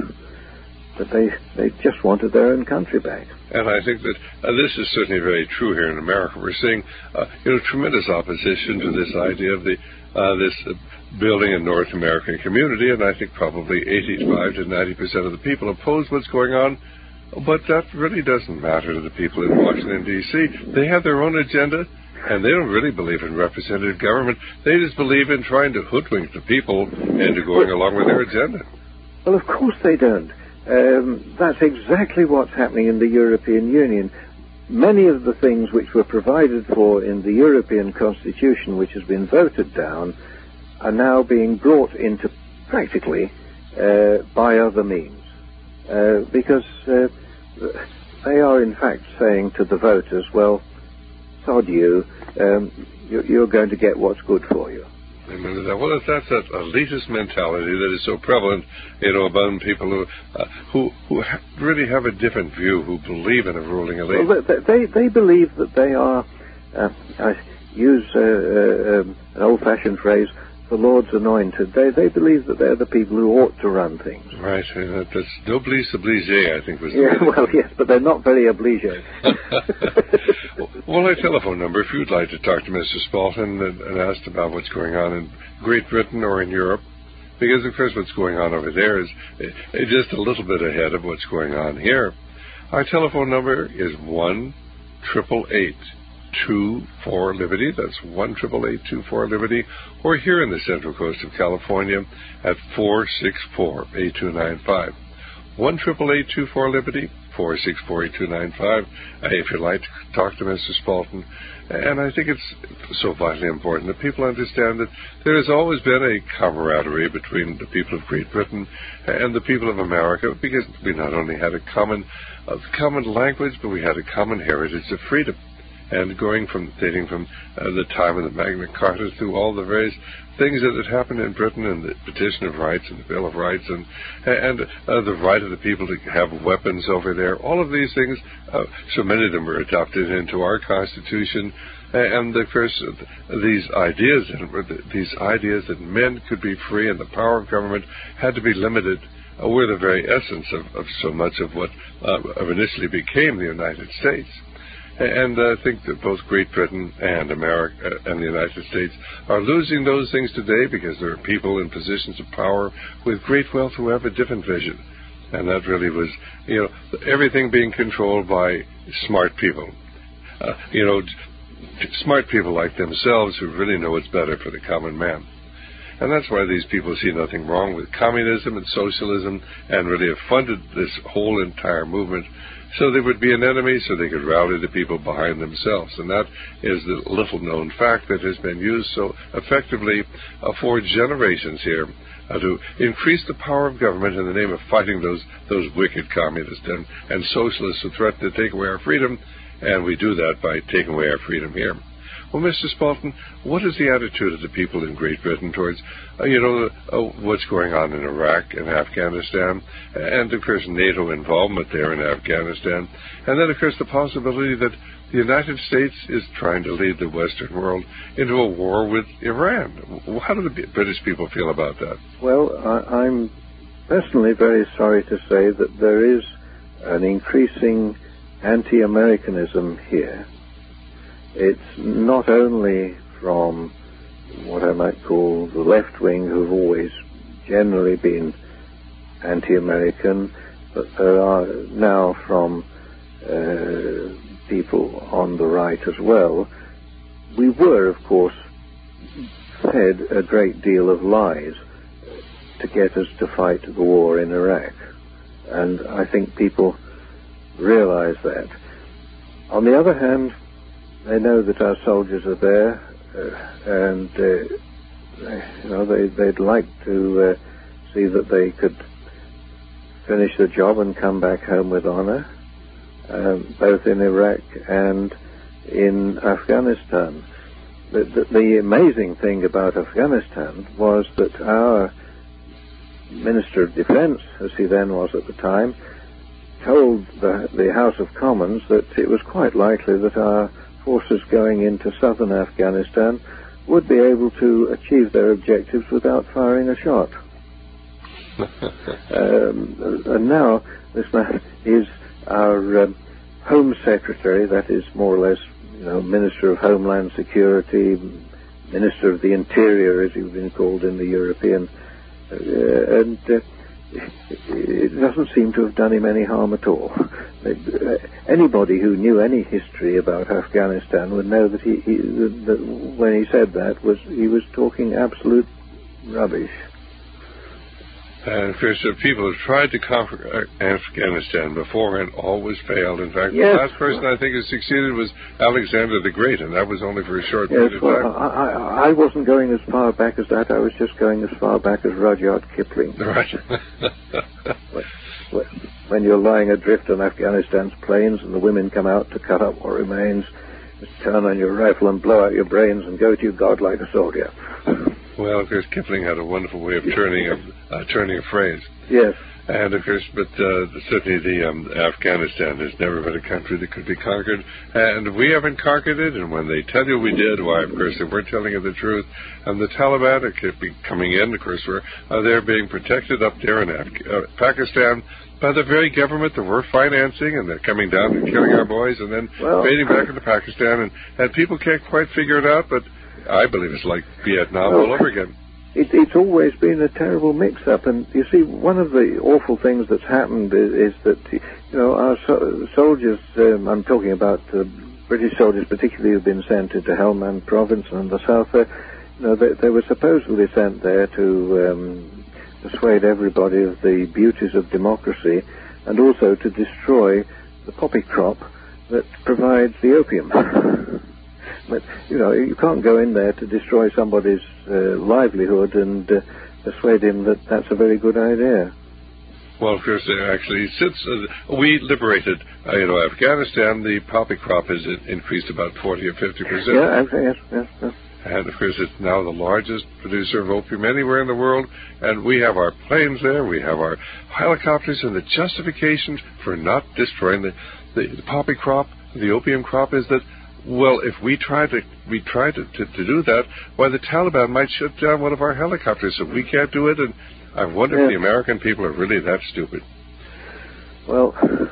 but they, they just wanted their own country back. And I think that uh, this is certainly very true here in America. We're seeing, uh, you know, tremendous opposition to this idea of the uh, this uh, building a North American community, and I think probably eighty-five to ninety percent of the people oppose what's going on. But that really doesn't matter to the people in Washington, D C They have their own agenda, and they don't really believe in representative government. They just believe in trying to hoodwink the people into going along with their agenda. Well, of course they don't. Um, that's exactly what's happening in the European Union. Many of the things which were provided for in the European Constitution, which has been voted down, are now being brought into practically uh, by other means. Uh, because uh, they are in fact saying to the voters, well, sod you, um, you're going to get what's good for you. Amen to that. Well, that's that elitist mentality that is so prevalent, you know, among people who uh, who who ha- really have a different view, who believe in a ruling elite. Well, they they believe that they are, uh, I use uh, uh, um, an old-fashioned phrase, the Lord's anointed. They they believe that they're the people who ought to run things. Right. Uh, that's noblesse oblige, I think was the Yeah, well, yes, but they're not very obligé. Well, our telephone number, if you'd like to talk to Mister Spalton and, and ask about what's going on in Great Britain or in Europe, because, of course, what's going on over there is uh, just a little bit ahead of what's going on here. Our telephone number is one eight eight eight, two four, Liberty. That's one eight eight eight, two four, Liberty. Or here in the Central Coast of California at four six four, eight two nine five. one eight eight eight, two four, Liberty, four six four, eight two nine five, uh, if you'd like to talk to Mister Spalton. And I think it's so vitally important that people understand that there has always been a camaraderie between the people of Great Britain and the people of America, because we not only had a common, uh, common language, but we had a common heritage of freedom. And going from, dating from uh, the time of the Magna Carta through all the various things that had happened in Britain, and the Petition of Rights and the Bill of Rights, and and uh, the right of the people to have weapons over there, all of these things, uh, so many of them were adopted into our Constitution. And of course, these ideas, these ideas that men could be free and the power of government had to be limited, uh, were the very essence of, of so much of what uh, initially became the United States. And I think that both Great Britain and America and the United States are losing those things today, because there are people in positions of power with great wealth who have a different vision. And that really was, you know, everything being controlled by smart people. Uh, you know, smart people like themselves who really know what's better for the common man. And that's why these people see nothing wrong with communism and socialism, and really have funded this whole entire movement so they would be an enemy, so they could rally the people behind themselves. And that is the little-known fact that has been used so effectively uh, for generations here uh, to increase the power of government in the name of fighting those those wicked communists and, and socialists who threaten to take away our freedom, and we do that by taking away our freedom here. Well, Mister Spalton, what is the attitude of the people in Great Britain towards, uh, you know, uh, what's going on in Iraq and Afghanistan, and, of course, NATO involvement there in Afghanistan, and then, of course, the possibility that the United States is trying to lead the Western world into a war with Iran? How do the British people feel about that? Well, I, I'm personally very sorry to say that there is an increasing anti-Americanism here. It's not only from what I might call the left wing, who've always generally been anti-American, but there are now from uh, people on the right as well. We were, of course, fed a great deal of lies to get us to fight the war in Iraq. And I think people realize that. On the other hand, they know that our soldiers are there, uh, and uh, you know they, they'd like to uh, see that they could finish the job and come back home with honor, um, both in Iraq and in Afghanistan. The, the, the amazing thing about Afghanistan was that our Minister of Defense, as he then was at the time, told the, the House of Commons that it was quite likely that our forces going into southern Afghanistan would be able to achieve their objectives without firing a shot. um, and now this man is our um, Home Secretary, that is more or less, you know, Minister of Homeland Security, Minister of the Interior, as he's been called in the European, uh, and uh, it doesn't seem to have done him any harm at all. Uh, anybody who knew any history about Afghanistan would know that he, he that when he said that was he was talking absolute rubbish. And of course, uh, people have tried to conquer Afghanistan before and always failed. In fact, yes. the last person I think who succeeded was Alexander the Great, and that was only for a short yes, period of well, time. I, I, I wasn't going as far back as that. I was just going as far back as Rudyard Kipling. Right. when, when you're lying adrift on Afghanistan's plains and the women come out to cut up what remains, just turn on your rifle and blow out your brains and go to your God like a soldier. Well, of course, Kipling had a wonderful way of turning a uh, turning a phrase. Yes. And of course, but uh, certainly the um, Afghanistan has never been a country that could be conquered, and we haven't conquered it. And when they tell you we did, why, of course, they weren't telling you the truth. And the Taliban are coming in, of course, we're uh, they're being protected up there in Af- uh, Pakistan by the very government that we're financing, and they're coming down and killing our boys, and then well, fading back into Pakistan, and, and people can't quite figure it out, but I believe it's like Vietnam well, all over again. It, it's always been a terrible mix-up, and you see, one of the awful things that's happened is, is that, you know, our so- soldiers, um, I'm talking about uh, British soldiers particularly, who've been sent into Helmand province and the south there, you know, they, they were supposedly sent there to um, persuade everybody of the beauties of democracy and also to destroy the poppy crop that provides the opium. But, you know, you can't go in there to destroy somebody's uh, livelihood and uh, persuade him that that's a very good idea. Well, of course, actually, since uh, we liberated, uh, you know, Afghanistan, the poppy crop has increased about forty or fifty percent. Yeah, yes, yes, yes. And, of course, it's now the largest producer of opium anywhere in the world. And we have our planes there, we have our helicopters, and the justification for not destroying the, the, the poppy crop, the opium crop, is that, well, if we try to we try to, to, to do that, why, the Taliban might shut down one of our helicopters, so we can't do it. And I wonder yeah. if the American people are really that stupid. Well,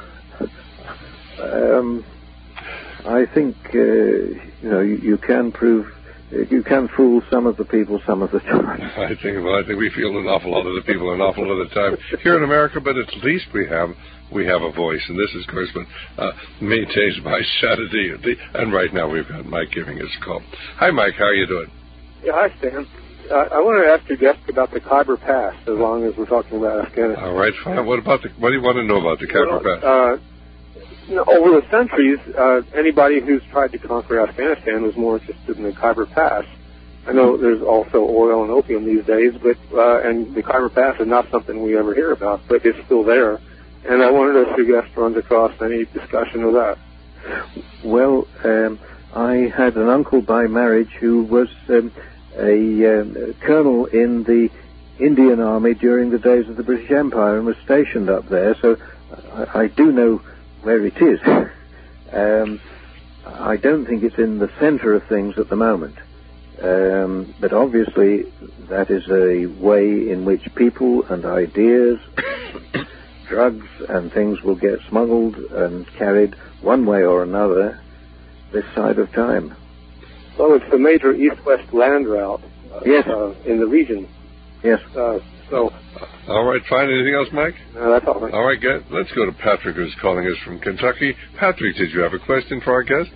um, I think uh, you know you, you can prove you can fool some of the people some of the time. I think well, I think we feel an awful lot of the people an awful lot of the time here in America, but at least we have. We have a voice, and this is, of course, been uh, maintained by Shadadi. And right now we've got Mike giving us a call. Hi, Mike. How are you doing? Yeah, hi, Stan. Uh, I wanted to ask your guest about the Khyber Pass, as long as we're talking about Afghanistan. All right, fine. What about the? What do you want to know about the Khyber well, Pass? Uh, you know, over the centuries, uh, anybody who's tried to conquer Afghanistan was more interested in the Khyber Pass. I know there's also oil and opium these days, but uh, and the Khyber Pass is not something we ever hear about, but it's still there. And I wondered if your guest runs across any discussion of that. Well, um, I had an uncle by marriage who was um, a um, colonel in the Indian Army during the days of the British Empire and was stationed up there, so I, I do know where it is. um, I don't think it's in the center of things at the moment. Um, but obviously that is a way in which people and ideas drugs and things will get smuggled and carried one way or another this side of time. Well, it's the major east-west land route uh, yes. uh, in the region. Yes. Uh, So. All right, fine. Anything else, Mike? No, that's all right. All right, good. Let's go to Patrick, who's calling us from Kentucky. Patrick, did you have a question for our guest?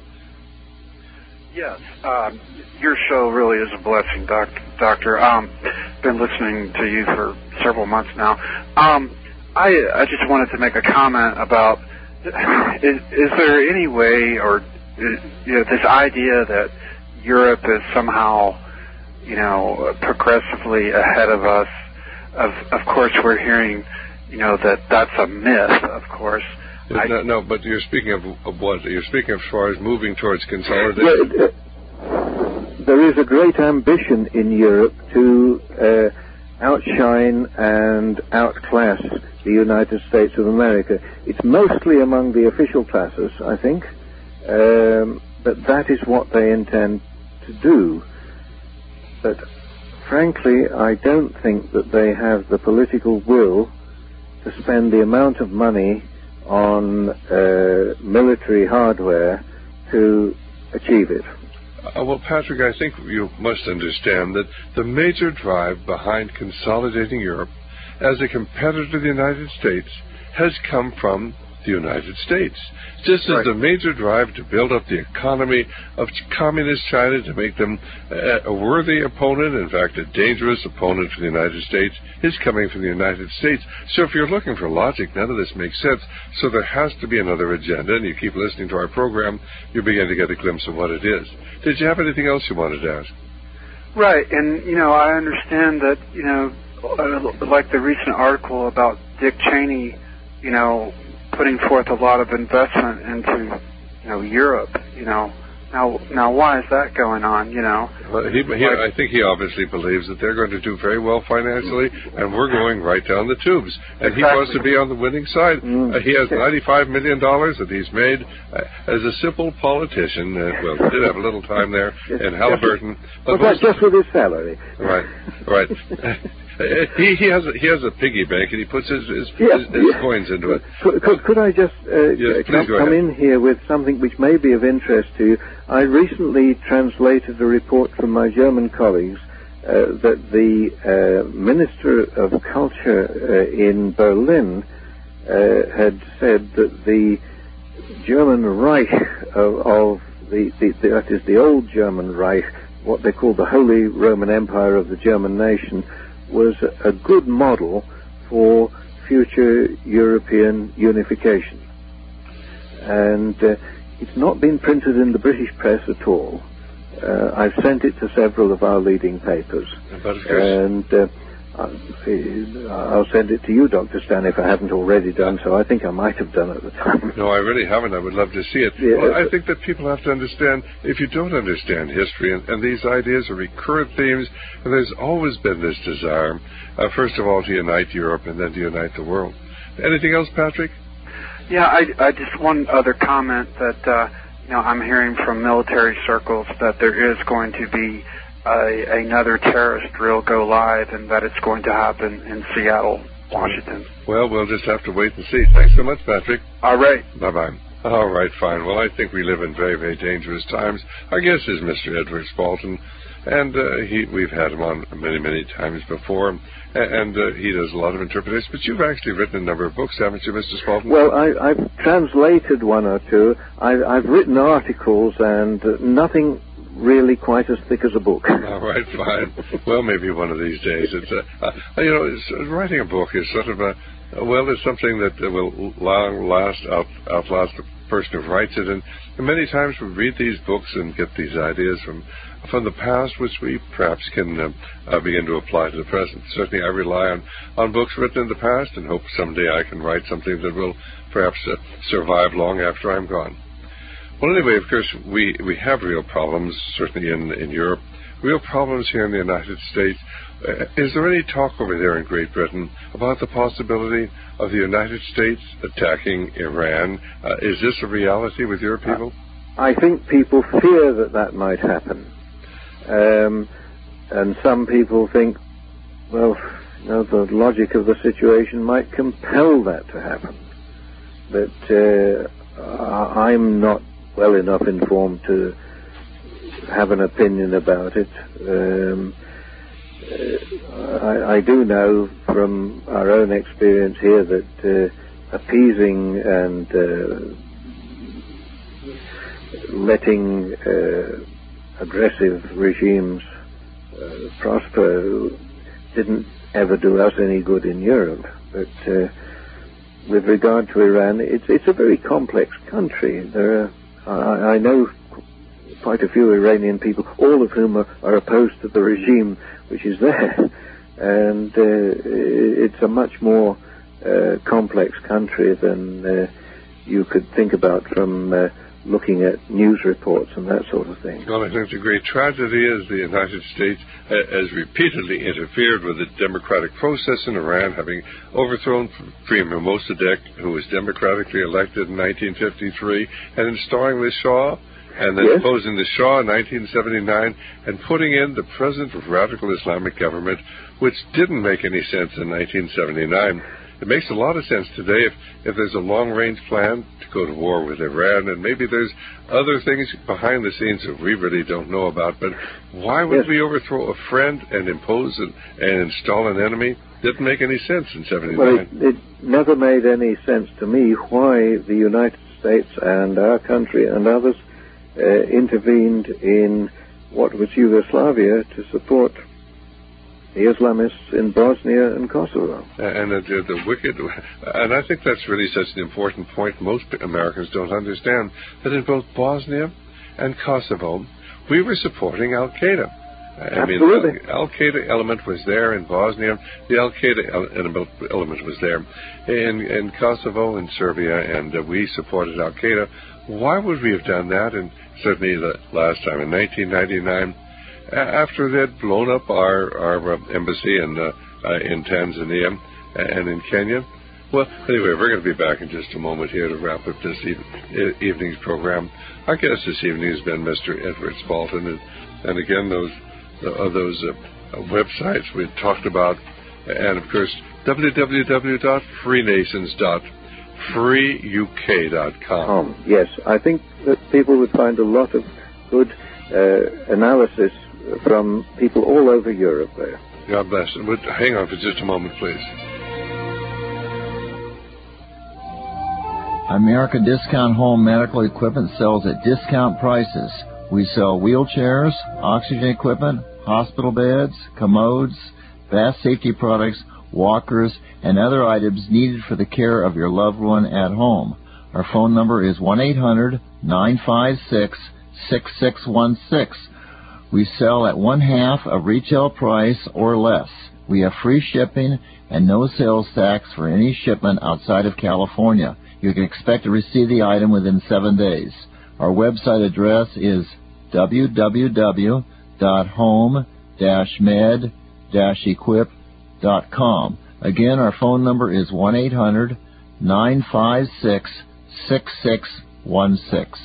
Yes. Um, your show really is a blessing, doc, Doctor. Um, been listening to you for several months now. Um, I I just wanted to make a comment about is, is there any way, or is, you know, this idea that Europe is somehow, you know, progressively ahead of us. Of of course, we're hearing, you know, that that's a myth. Of course. No, I, no, but you're speaking of, of what? You're speaking as far as moving towards consolidation. Well, there is a great ambition in Europe to uh, outshine and outclass the United States of America. It's mostly among the official classes, I think, um, but that is what they intend to do. But frankly, I don't think that they have the political will to spend the amount of money on uh, military hardware to achieve it. Uh, well, Patrick, I think you must understand that the major drive behind consolidating Europe as a competitor to the United States has come from the United States. Just as the major drive to build up the economy of communist China to make them a worthy opponent, in fact, a dangerous opponent for the United States, is coming from the United States. So if you're looking for logic, none of this makes sense. So there has to be another agenda, and you keep listening to our program, you begin to get a glimpse of what it is. Did you have anything else you wanted to ask? Right, and, you know, I understand that, you know, like the recent article about Dick Cheney, you know, putting forth a lot of investment into, you know, Europe, you know. Now, now, why is that going on, you know? Well, he, he, I think he obviously believes that they're going to do very well financially, and we're going right down the tubes. And exactly. He wants to be on the winning side. Mm. Uh, he has ninety-five million dollars that he's made uh, as a simple politician. Uh, well, he did have a little time there in Halliburton. But well, that's just with his salary. Right, right. He, he has a, he has a piggy bank, and he puts his his, yes, his, his yes. coins into it. Could, could, could I just uh, yes, come, come in here with something which may be of interest to you? I recently translated a report from my German colleagues uh, that the uh, Minister of Culture uh, in Berlin uh, had said that the German Reich of, of the, the, the that is the old German Reich, what they call the Holy Roman Empire of the German nation, was a good model for future European unification. And uh, it's not been printed in the British press at all. Uh, I've sent it to several of our leading papers. And uh, I'll send it to you, Doctor Stan, if I haven't already done so. I think I might have done at the time. No, I really haven't. I would love to see it. Yeah. Well, I think that people have to understand, if you don't understand history, and, and these ideas are recurrent themes, and there's always been this desire, uh, first of all, to unite Europe and then to unite the world. Anything else, Patrick? Yeah, I, I just one other comment that, uh, you know, I'm hearing from military circles that there is going to be A, another terrorist drill go live, and that it's going to happen in Seattle, Washington. Well, we'll just have to wait and see. Thanks so much, Patrick. All right. Bye-bye. All right, fine. Well, I think we live in very, very dangerous times. Our guest is Mister Edward Spalton, and uh, he, we've had him on many, many times before, and, and uh, he does a lot of interpretation. But you've actually written a number of books, haven't you, Mister Spalton? Well, I, I've translated one or two. I, I've written articles, and uh, nothing really quite as thick as a book. All right, fine. Well, maybe one of these days. It's a, uh, you know, it's, writing a book is sort of a, well, it's something that will long last, out, outlast the person who writes it. And, and many times we read these books and get these ideas from from the past, which we perhaps can uh, uh, begin to apply to the present. Certainly, I rely on, on books written in the past and hope someday I can write something that will perhaps uh, survive long after I'm gone. Well, anyway, of course, we, we have real problems, certainly in, in Europe, real problems here in the United States. Uh, is there any talk over there in Great Britain about the possibility of the United States attacking Iran? Uh, is this a reality with your people? I think people fear that that might happen. Um, and some people think, well, you know, the logic of the situation might compel that to happen. But uh, I'm not well enough informed to have an opinion about it. Um, uh, I, I do know from our own experience here that uh, appeasing and uh, letting uh, aggressive regimes uh, prosper didn't ever do us any good in Europe. But uh, with regard to Iran, it's it's a very complex country. There are, I, I know quite a few Iranian people, all of whom are, are opposed to the regime which is there, and uh, it's a much more uh, complex country than uh, you could think about from uh, looking at news reports and that sort of thing. Well, I think the great tragedy is the United States has repeatedly interfered with the democratic process in Iran, having overthrown Premier Mossadegh, who was democratically elected in nineteen fifty-three, and installing the Shah, and then yes. opposing the Shah in nineteen seventy-nine, and putting in the present radical Islamic government, which didn't make any sense in nineteen seventy-nine. It makes a lot of sense today if, if there's a long-range plan to go to war with Iran, and maybe there's other things behind the scenes that we really don't know about. But why would yes. we overthrow a friend and impose an, and install an enemy? Didn't make any sense in seventy-nine. Well, it, it never made any sense to me why the United States and our country and others uh, intervened in what was Yugoslavia to support the Islamists in Bosnia and Kosovo. And the, the, the wicked, and I think that's really such an important point most Americans don't understand, that in both Bosnia and Kosovo, we were supporting Al-Qaeda. I Absolutely. mean, Al-Qaeda element was there in Bosnia, the Al-Qaeda element was there in, in Kosovo and Serbia, and uh, we supported Al-Qaeda. Why would we have done that? And certainly the last time, in nineteen ninety-nine, after they'd blown up our, our uh, embassy in, uh, uh, in Tanzania and in Kenya. Well, anyway, we're going to be back in just a moment here to wrap up this e- evening's program. Our guest this evening has been Mister Edward Spalton, and, and again, those uh, those uh, websites we talked about, and of course, w w w dot free nations dot free u k dot com. Um, yes, I think that people would find a lot of good uh, analysis from people all over Europe there. God bless. But hang on for just a moment, please. America Discount Home Medical Equipment sells at discount prices. We sell wheelchairs, oxygen equipment, hospital beds, commodes, bath safety products, walkers, and other items needed for the care of your loved one at home. Our phone number is one eight hundred nine five six six six one six. We sell at one half of retail price or less. We have free shipping and no sales tax for any shipment outside of California. You can expect to receive the item within seven days. Our website address is w w w dot home dash med dash equip dot com. Again, our phone number is one eight hundred nine five six six six one six.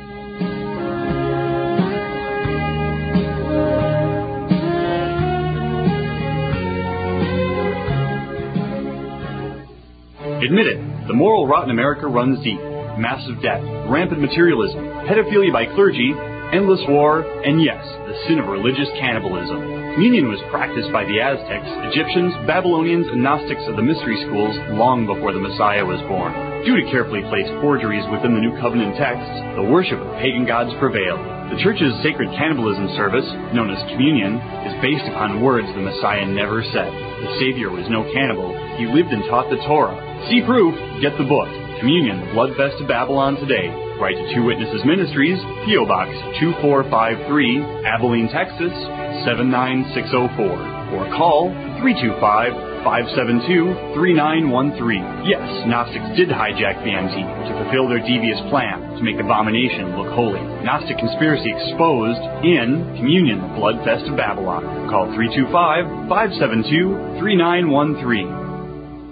Admit it, the moral rot in America runs deep. Massive debt, rampant materialism, pedophilia by clergy, endless war, and yes, the sin of religious cannibalism. Communion was practiced by the Aztecs, Egyptians, Babylonians, and Gnostics of the mystery schools long before the Messiah was born. Due to carefully placed forgeries within the New Covenant texts, the worship of pagan gods prevailed. The Church's sacred cannibalism service, known as communion, is based upon words the Messiah never said. The Savior was no cannibal. He lived and taught the Torah. See proof, get the book. Communion, the Bloodfest of Babylon Today. Write to Two Witnesses Ministries, P O Box two four five three, Abilene, Texas, seven nine six zero four. Or call three two five, five seven two, three nine one three. Yes, Gnostics did hijack the M T to fulfill their devious plan to make abomination look holy. Gnostic conspiracy exposed in Communion, the Bloodfest of Babylon. Call three two five, five seven two, three nine one three.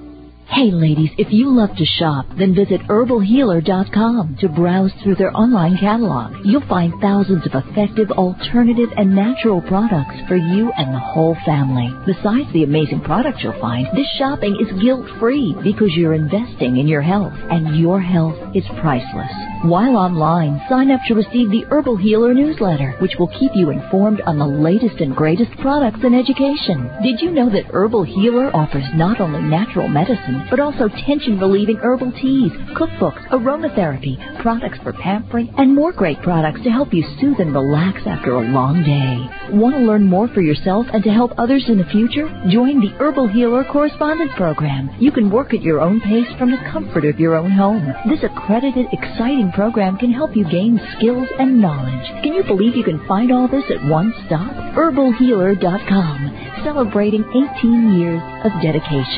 Hey ladies, if you love to shop, then visit herbal healer dot com to browse through their online catalog. You'll find thousands of effective, alternative, and natural products for you and the whole family. Besides the amazing products you'll find, this shopping is guilt-free because you're investing in your health, and your health is priceless. While online, sign up to receive the Herbal Healer newsletter, which will keep you informed on the latest and greatest products and education. Did you know that Herbal Healer offers not only natural medicine, but also tension-relieving herbal teas, cookbooks, aromatherapy, products for pampering, and more great products to help you soothe and relax after a long day? Want to learn more for yourself and to help others in the future? Join the Herbal Healer Correspondence Program. You can work at your own pace from the comfort of your own home. This accredited, exciting program can help you gain skills and knowledge. Can you believe you can find all this at one stop? herbal healer dot com, celebrating eighteen years of dedication.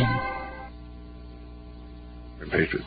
Patriot.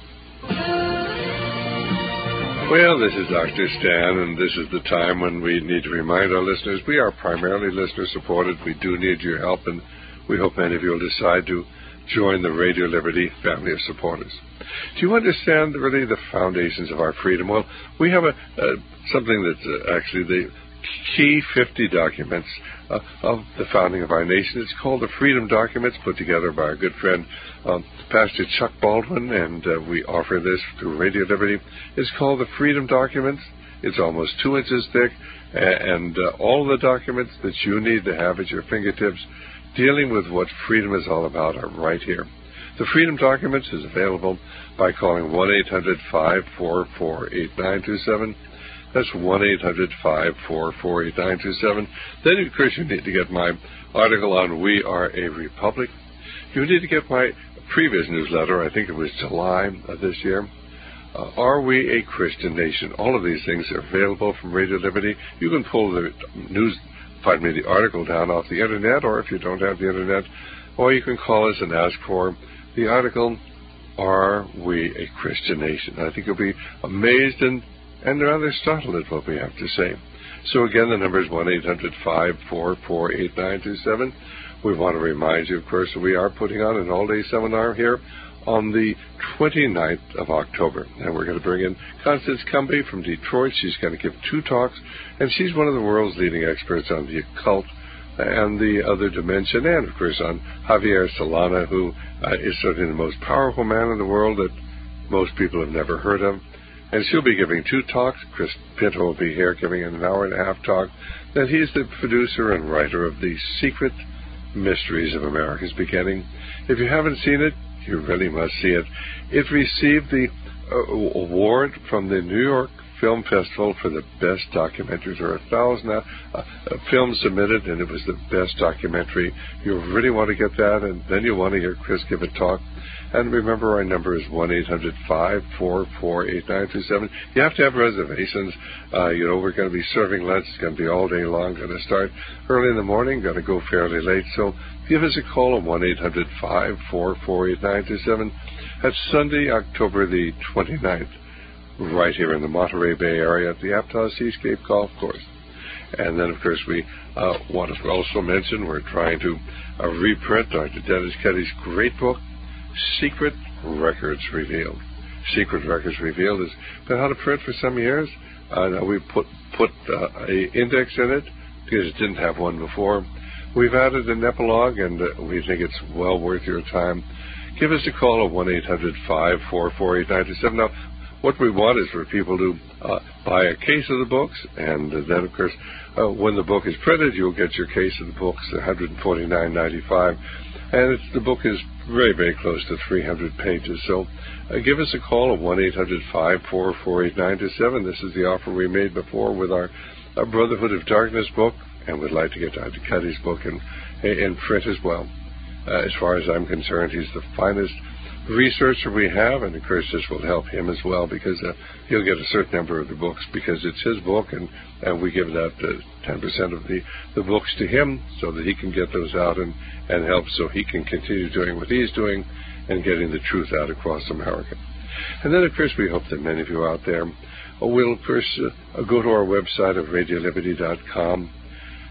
Well, this is Doctor Stan, and this is the time when we need to remind our listeners we are primarily listener-supported. We do need your help, and we hope many of you will decide to join the Radio Liberty family of supporters. Do you understand really the foundations of our freedom? Well, we have a uh, something that's uh, actually the key fifty documents uh, of the founding of our nation. It's called the Freedom Documents, put together by our good friend um, Pastor Chuck Baldwin, and uh, we offer this through Radio Liberty. It's called the Freedom Documents. It's almost two inches thick, and uh, all the documents that you need to have at your fingertips dealing with what freedom is all about are right here. The Freedom Documents is available by calling one eight hundred five four four eight nine two seven. That's one eight hundred five four four eight nine two seven. Then, of course, you need to get my article on We Are a Republic. You need to get my previous newsletter, I think it was July of this year. Uh, Are We a Christian Nation? All of these things are available from Radio Liberty. You can pull the news, pardon me, the article down off the Internet, or if you don't have the Internet, or you can call us and ask for the article, Are We a Christian Nation? I think you'll be amazed and and rather startled at what we have to say. So again, the number is one eight hundred five four four eight nine two seven. We want to remind you, of course, that we are putting on an all-day seminar here on the twenty-ninth of October. And we're going to bring in Constance Cumby from Detroit. She's going to give two talks, and she's one of the world's leading experts on the occult and the other dimension, and, of course, on Javier Solana, who uh, is certainly the most powerful man in the world that most people have never heard of. And she'll be giving two talks. Chris Pinto will be here giving an hour and a half talk. That he's the producer and writer of The Secret Mysteries of America's Beginning. If you haven't seen it, you really must see it. It received the uh, award from the New York Film Festival for the best documentary. There are a thousand uh, uh, films submitted, and it was the best documentary. You really want to get that, and then you want to hear Chris give a talk. And remember, our number is one eight hundred five four four eight nine two seven. You have to have reservations. Uh, you know, we're going to be serving lunch. It's going to be all day long. Going to start early in the morning. Going to go fairly late. So give us a call on one eight hundred five four four eight nine two seven. That's Sunday, October the twenty-ninth, right here in the Monterey Bay area at the Aptos Seascape Golf Course. And then, of course, we uh, want to also mention we're trying to uh, reprint Doctor Dennis Keddy's great book, Secret Records Revealed. Secret Records Revealed has been out of print for some years. Uh, we put put uh, a index in it because it didn't have one before. We've added an epilogue, and uh, we think it's well worth your time. Give us a call at one eight hundred five four four eight nine two seven. Now, what we want is for people to uh, buy a case of the books, and uh, then, of course, uh, when the book is printed, you'll get your case of the books, one hundred forty-nine ninety-five. And it's, the book is very, very close to three hundred pages. So uh, give us a call at one eight hundred five four four eight nine two seven. This is the offer we made before with our, our Brotherhood of Darkness book, and we'd like to get Doctor Keddy's book in, in print as well. Uh, as far as I'm concerned, he's the finest researcher we have, and of course this will help him as well, because uh, he'll get a certain number of the books because it's his book, and, and we give that uh, ten percent of the, the books to him so that he can get those out and, and help so he can continue doing what he's doing and getting the truth out across America. And then, of course, we hope that many of you out there will, of course, uh, go to our website of radio liberty dot com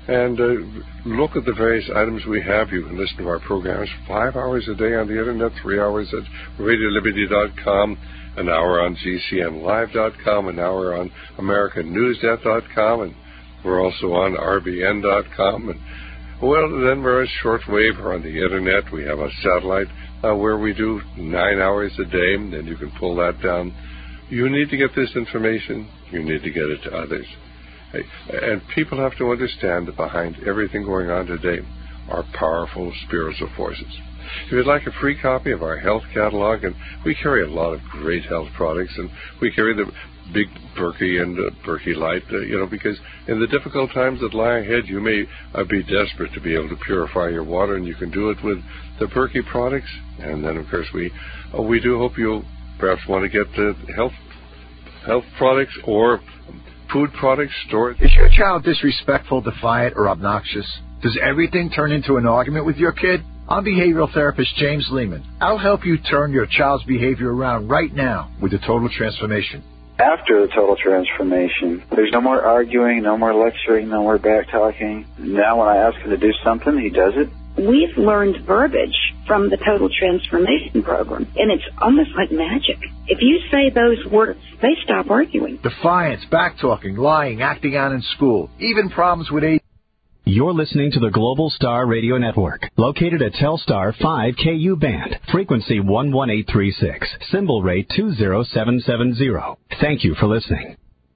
and uh, look at the various items we have. You can listen to our programs five hours a day on the Internet, three hours at radio liberty dot com, an hour on G C N live dot com, an hour on American News Net dot com, and we're also on R B N dot com. And, well, then we're on shortwave or on the Internet. We have a satellite uh, where we do nine hours a day, and then you can pull that down. You need to get this information. You need to get it to others. And people have to understand that behind everything going on today are powerful spiritual forces. If you'd like a free copy of our health catalog, and we carry a lot of great health products, and we carry the big Berkey and uh, Berkey Light, uh, you know, because in the difficult times that lie ahead, you may uh, be desperate to be able to purify your water, and you can do it with the Berkey products. And then, of course, we uh, we do hope you'll perhaps want to get the health health products or food products stored. Is your child disrespectful, defiant, or obnoxious? Does everything turn into an argument with your kid? I'm behavioral therapist James Lehman. I'll help you turn your child's behavior around right now with the Total Transformation. After the total transformation, there's no more arguing, no more lecturing, no more back-talking. Now when I ask him to do something, he does it. We've learned verbiage from the Total Transformation Program, and it's almost like magic. If you say those words, they stop arguing. Defiance, back-talking, lying, acting out in school, even problems with A D D. You're listening to the Global Star Radio Network, located at Telstar five K U band, frequency one one eight three six, symbol rate two zero seven seven zero. Thank you for listening.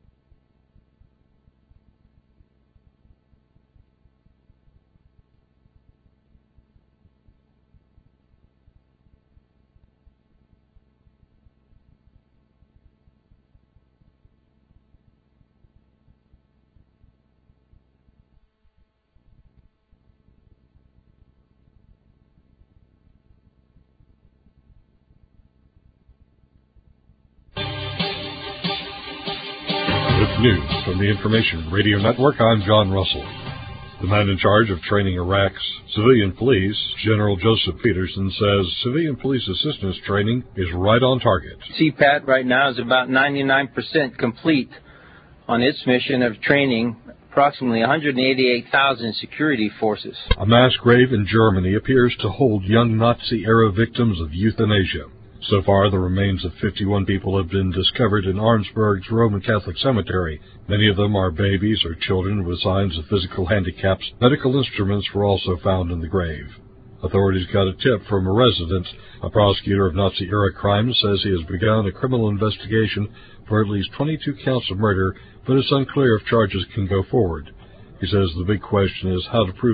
With news from the Information Radio Network, I'm John Russell. The man in charge of training Iraq's civilian police, General Joseph Peterson, says civilian police assistance training is right on target. C PAT right now is about ninety-nine percent complete on its mission of training approximately one hundred eighty-eight thousand security forces. A mass grave in Germany appears to hold young Nazi-era victims of euthanasia. So far, the remains of fifty-one people have been discovered in Arnsberg's Roman Catholic Cemetery. Many of them are babies or children with signs of physical handicaps. Medical instruments were also found in the grave. Authorities got a tip from a resident. A prosecutor of Nazi-era crimes says he has begun a criminal investigation for at least twenty-two counts of murder, but it's unclear if charges can go forward. He says the big question is how to prove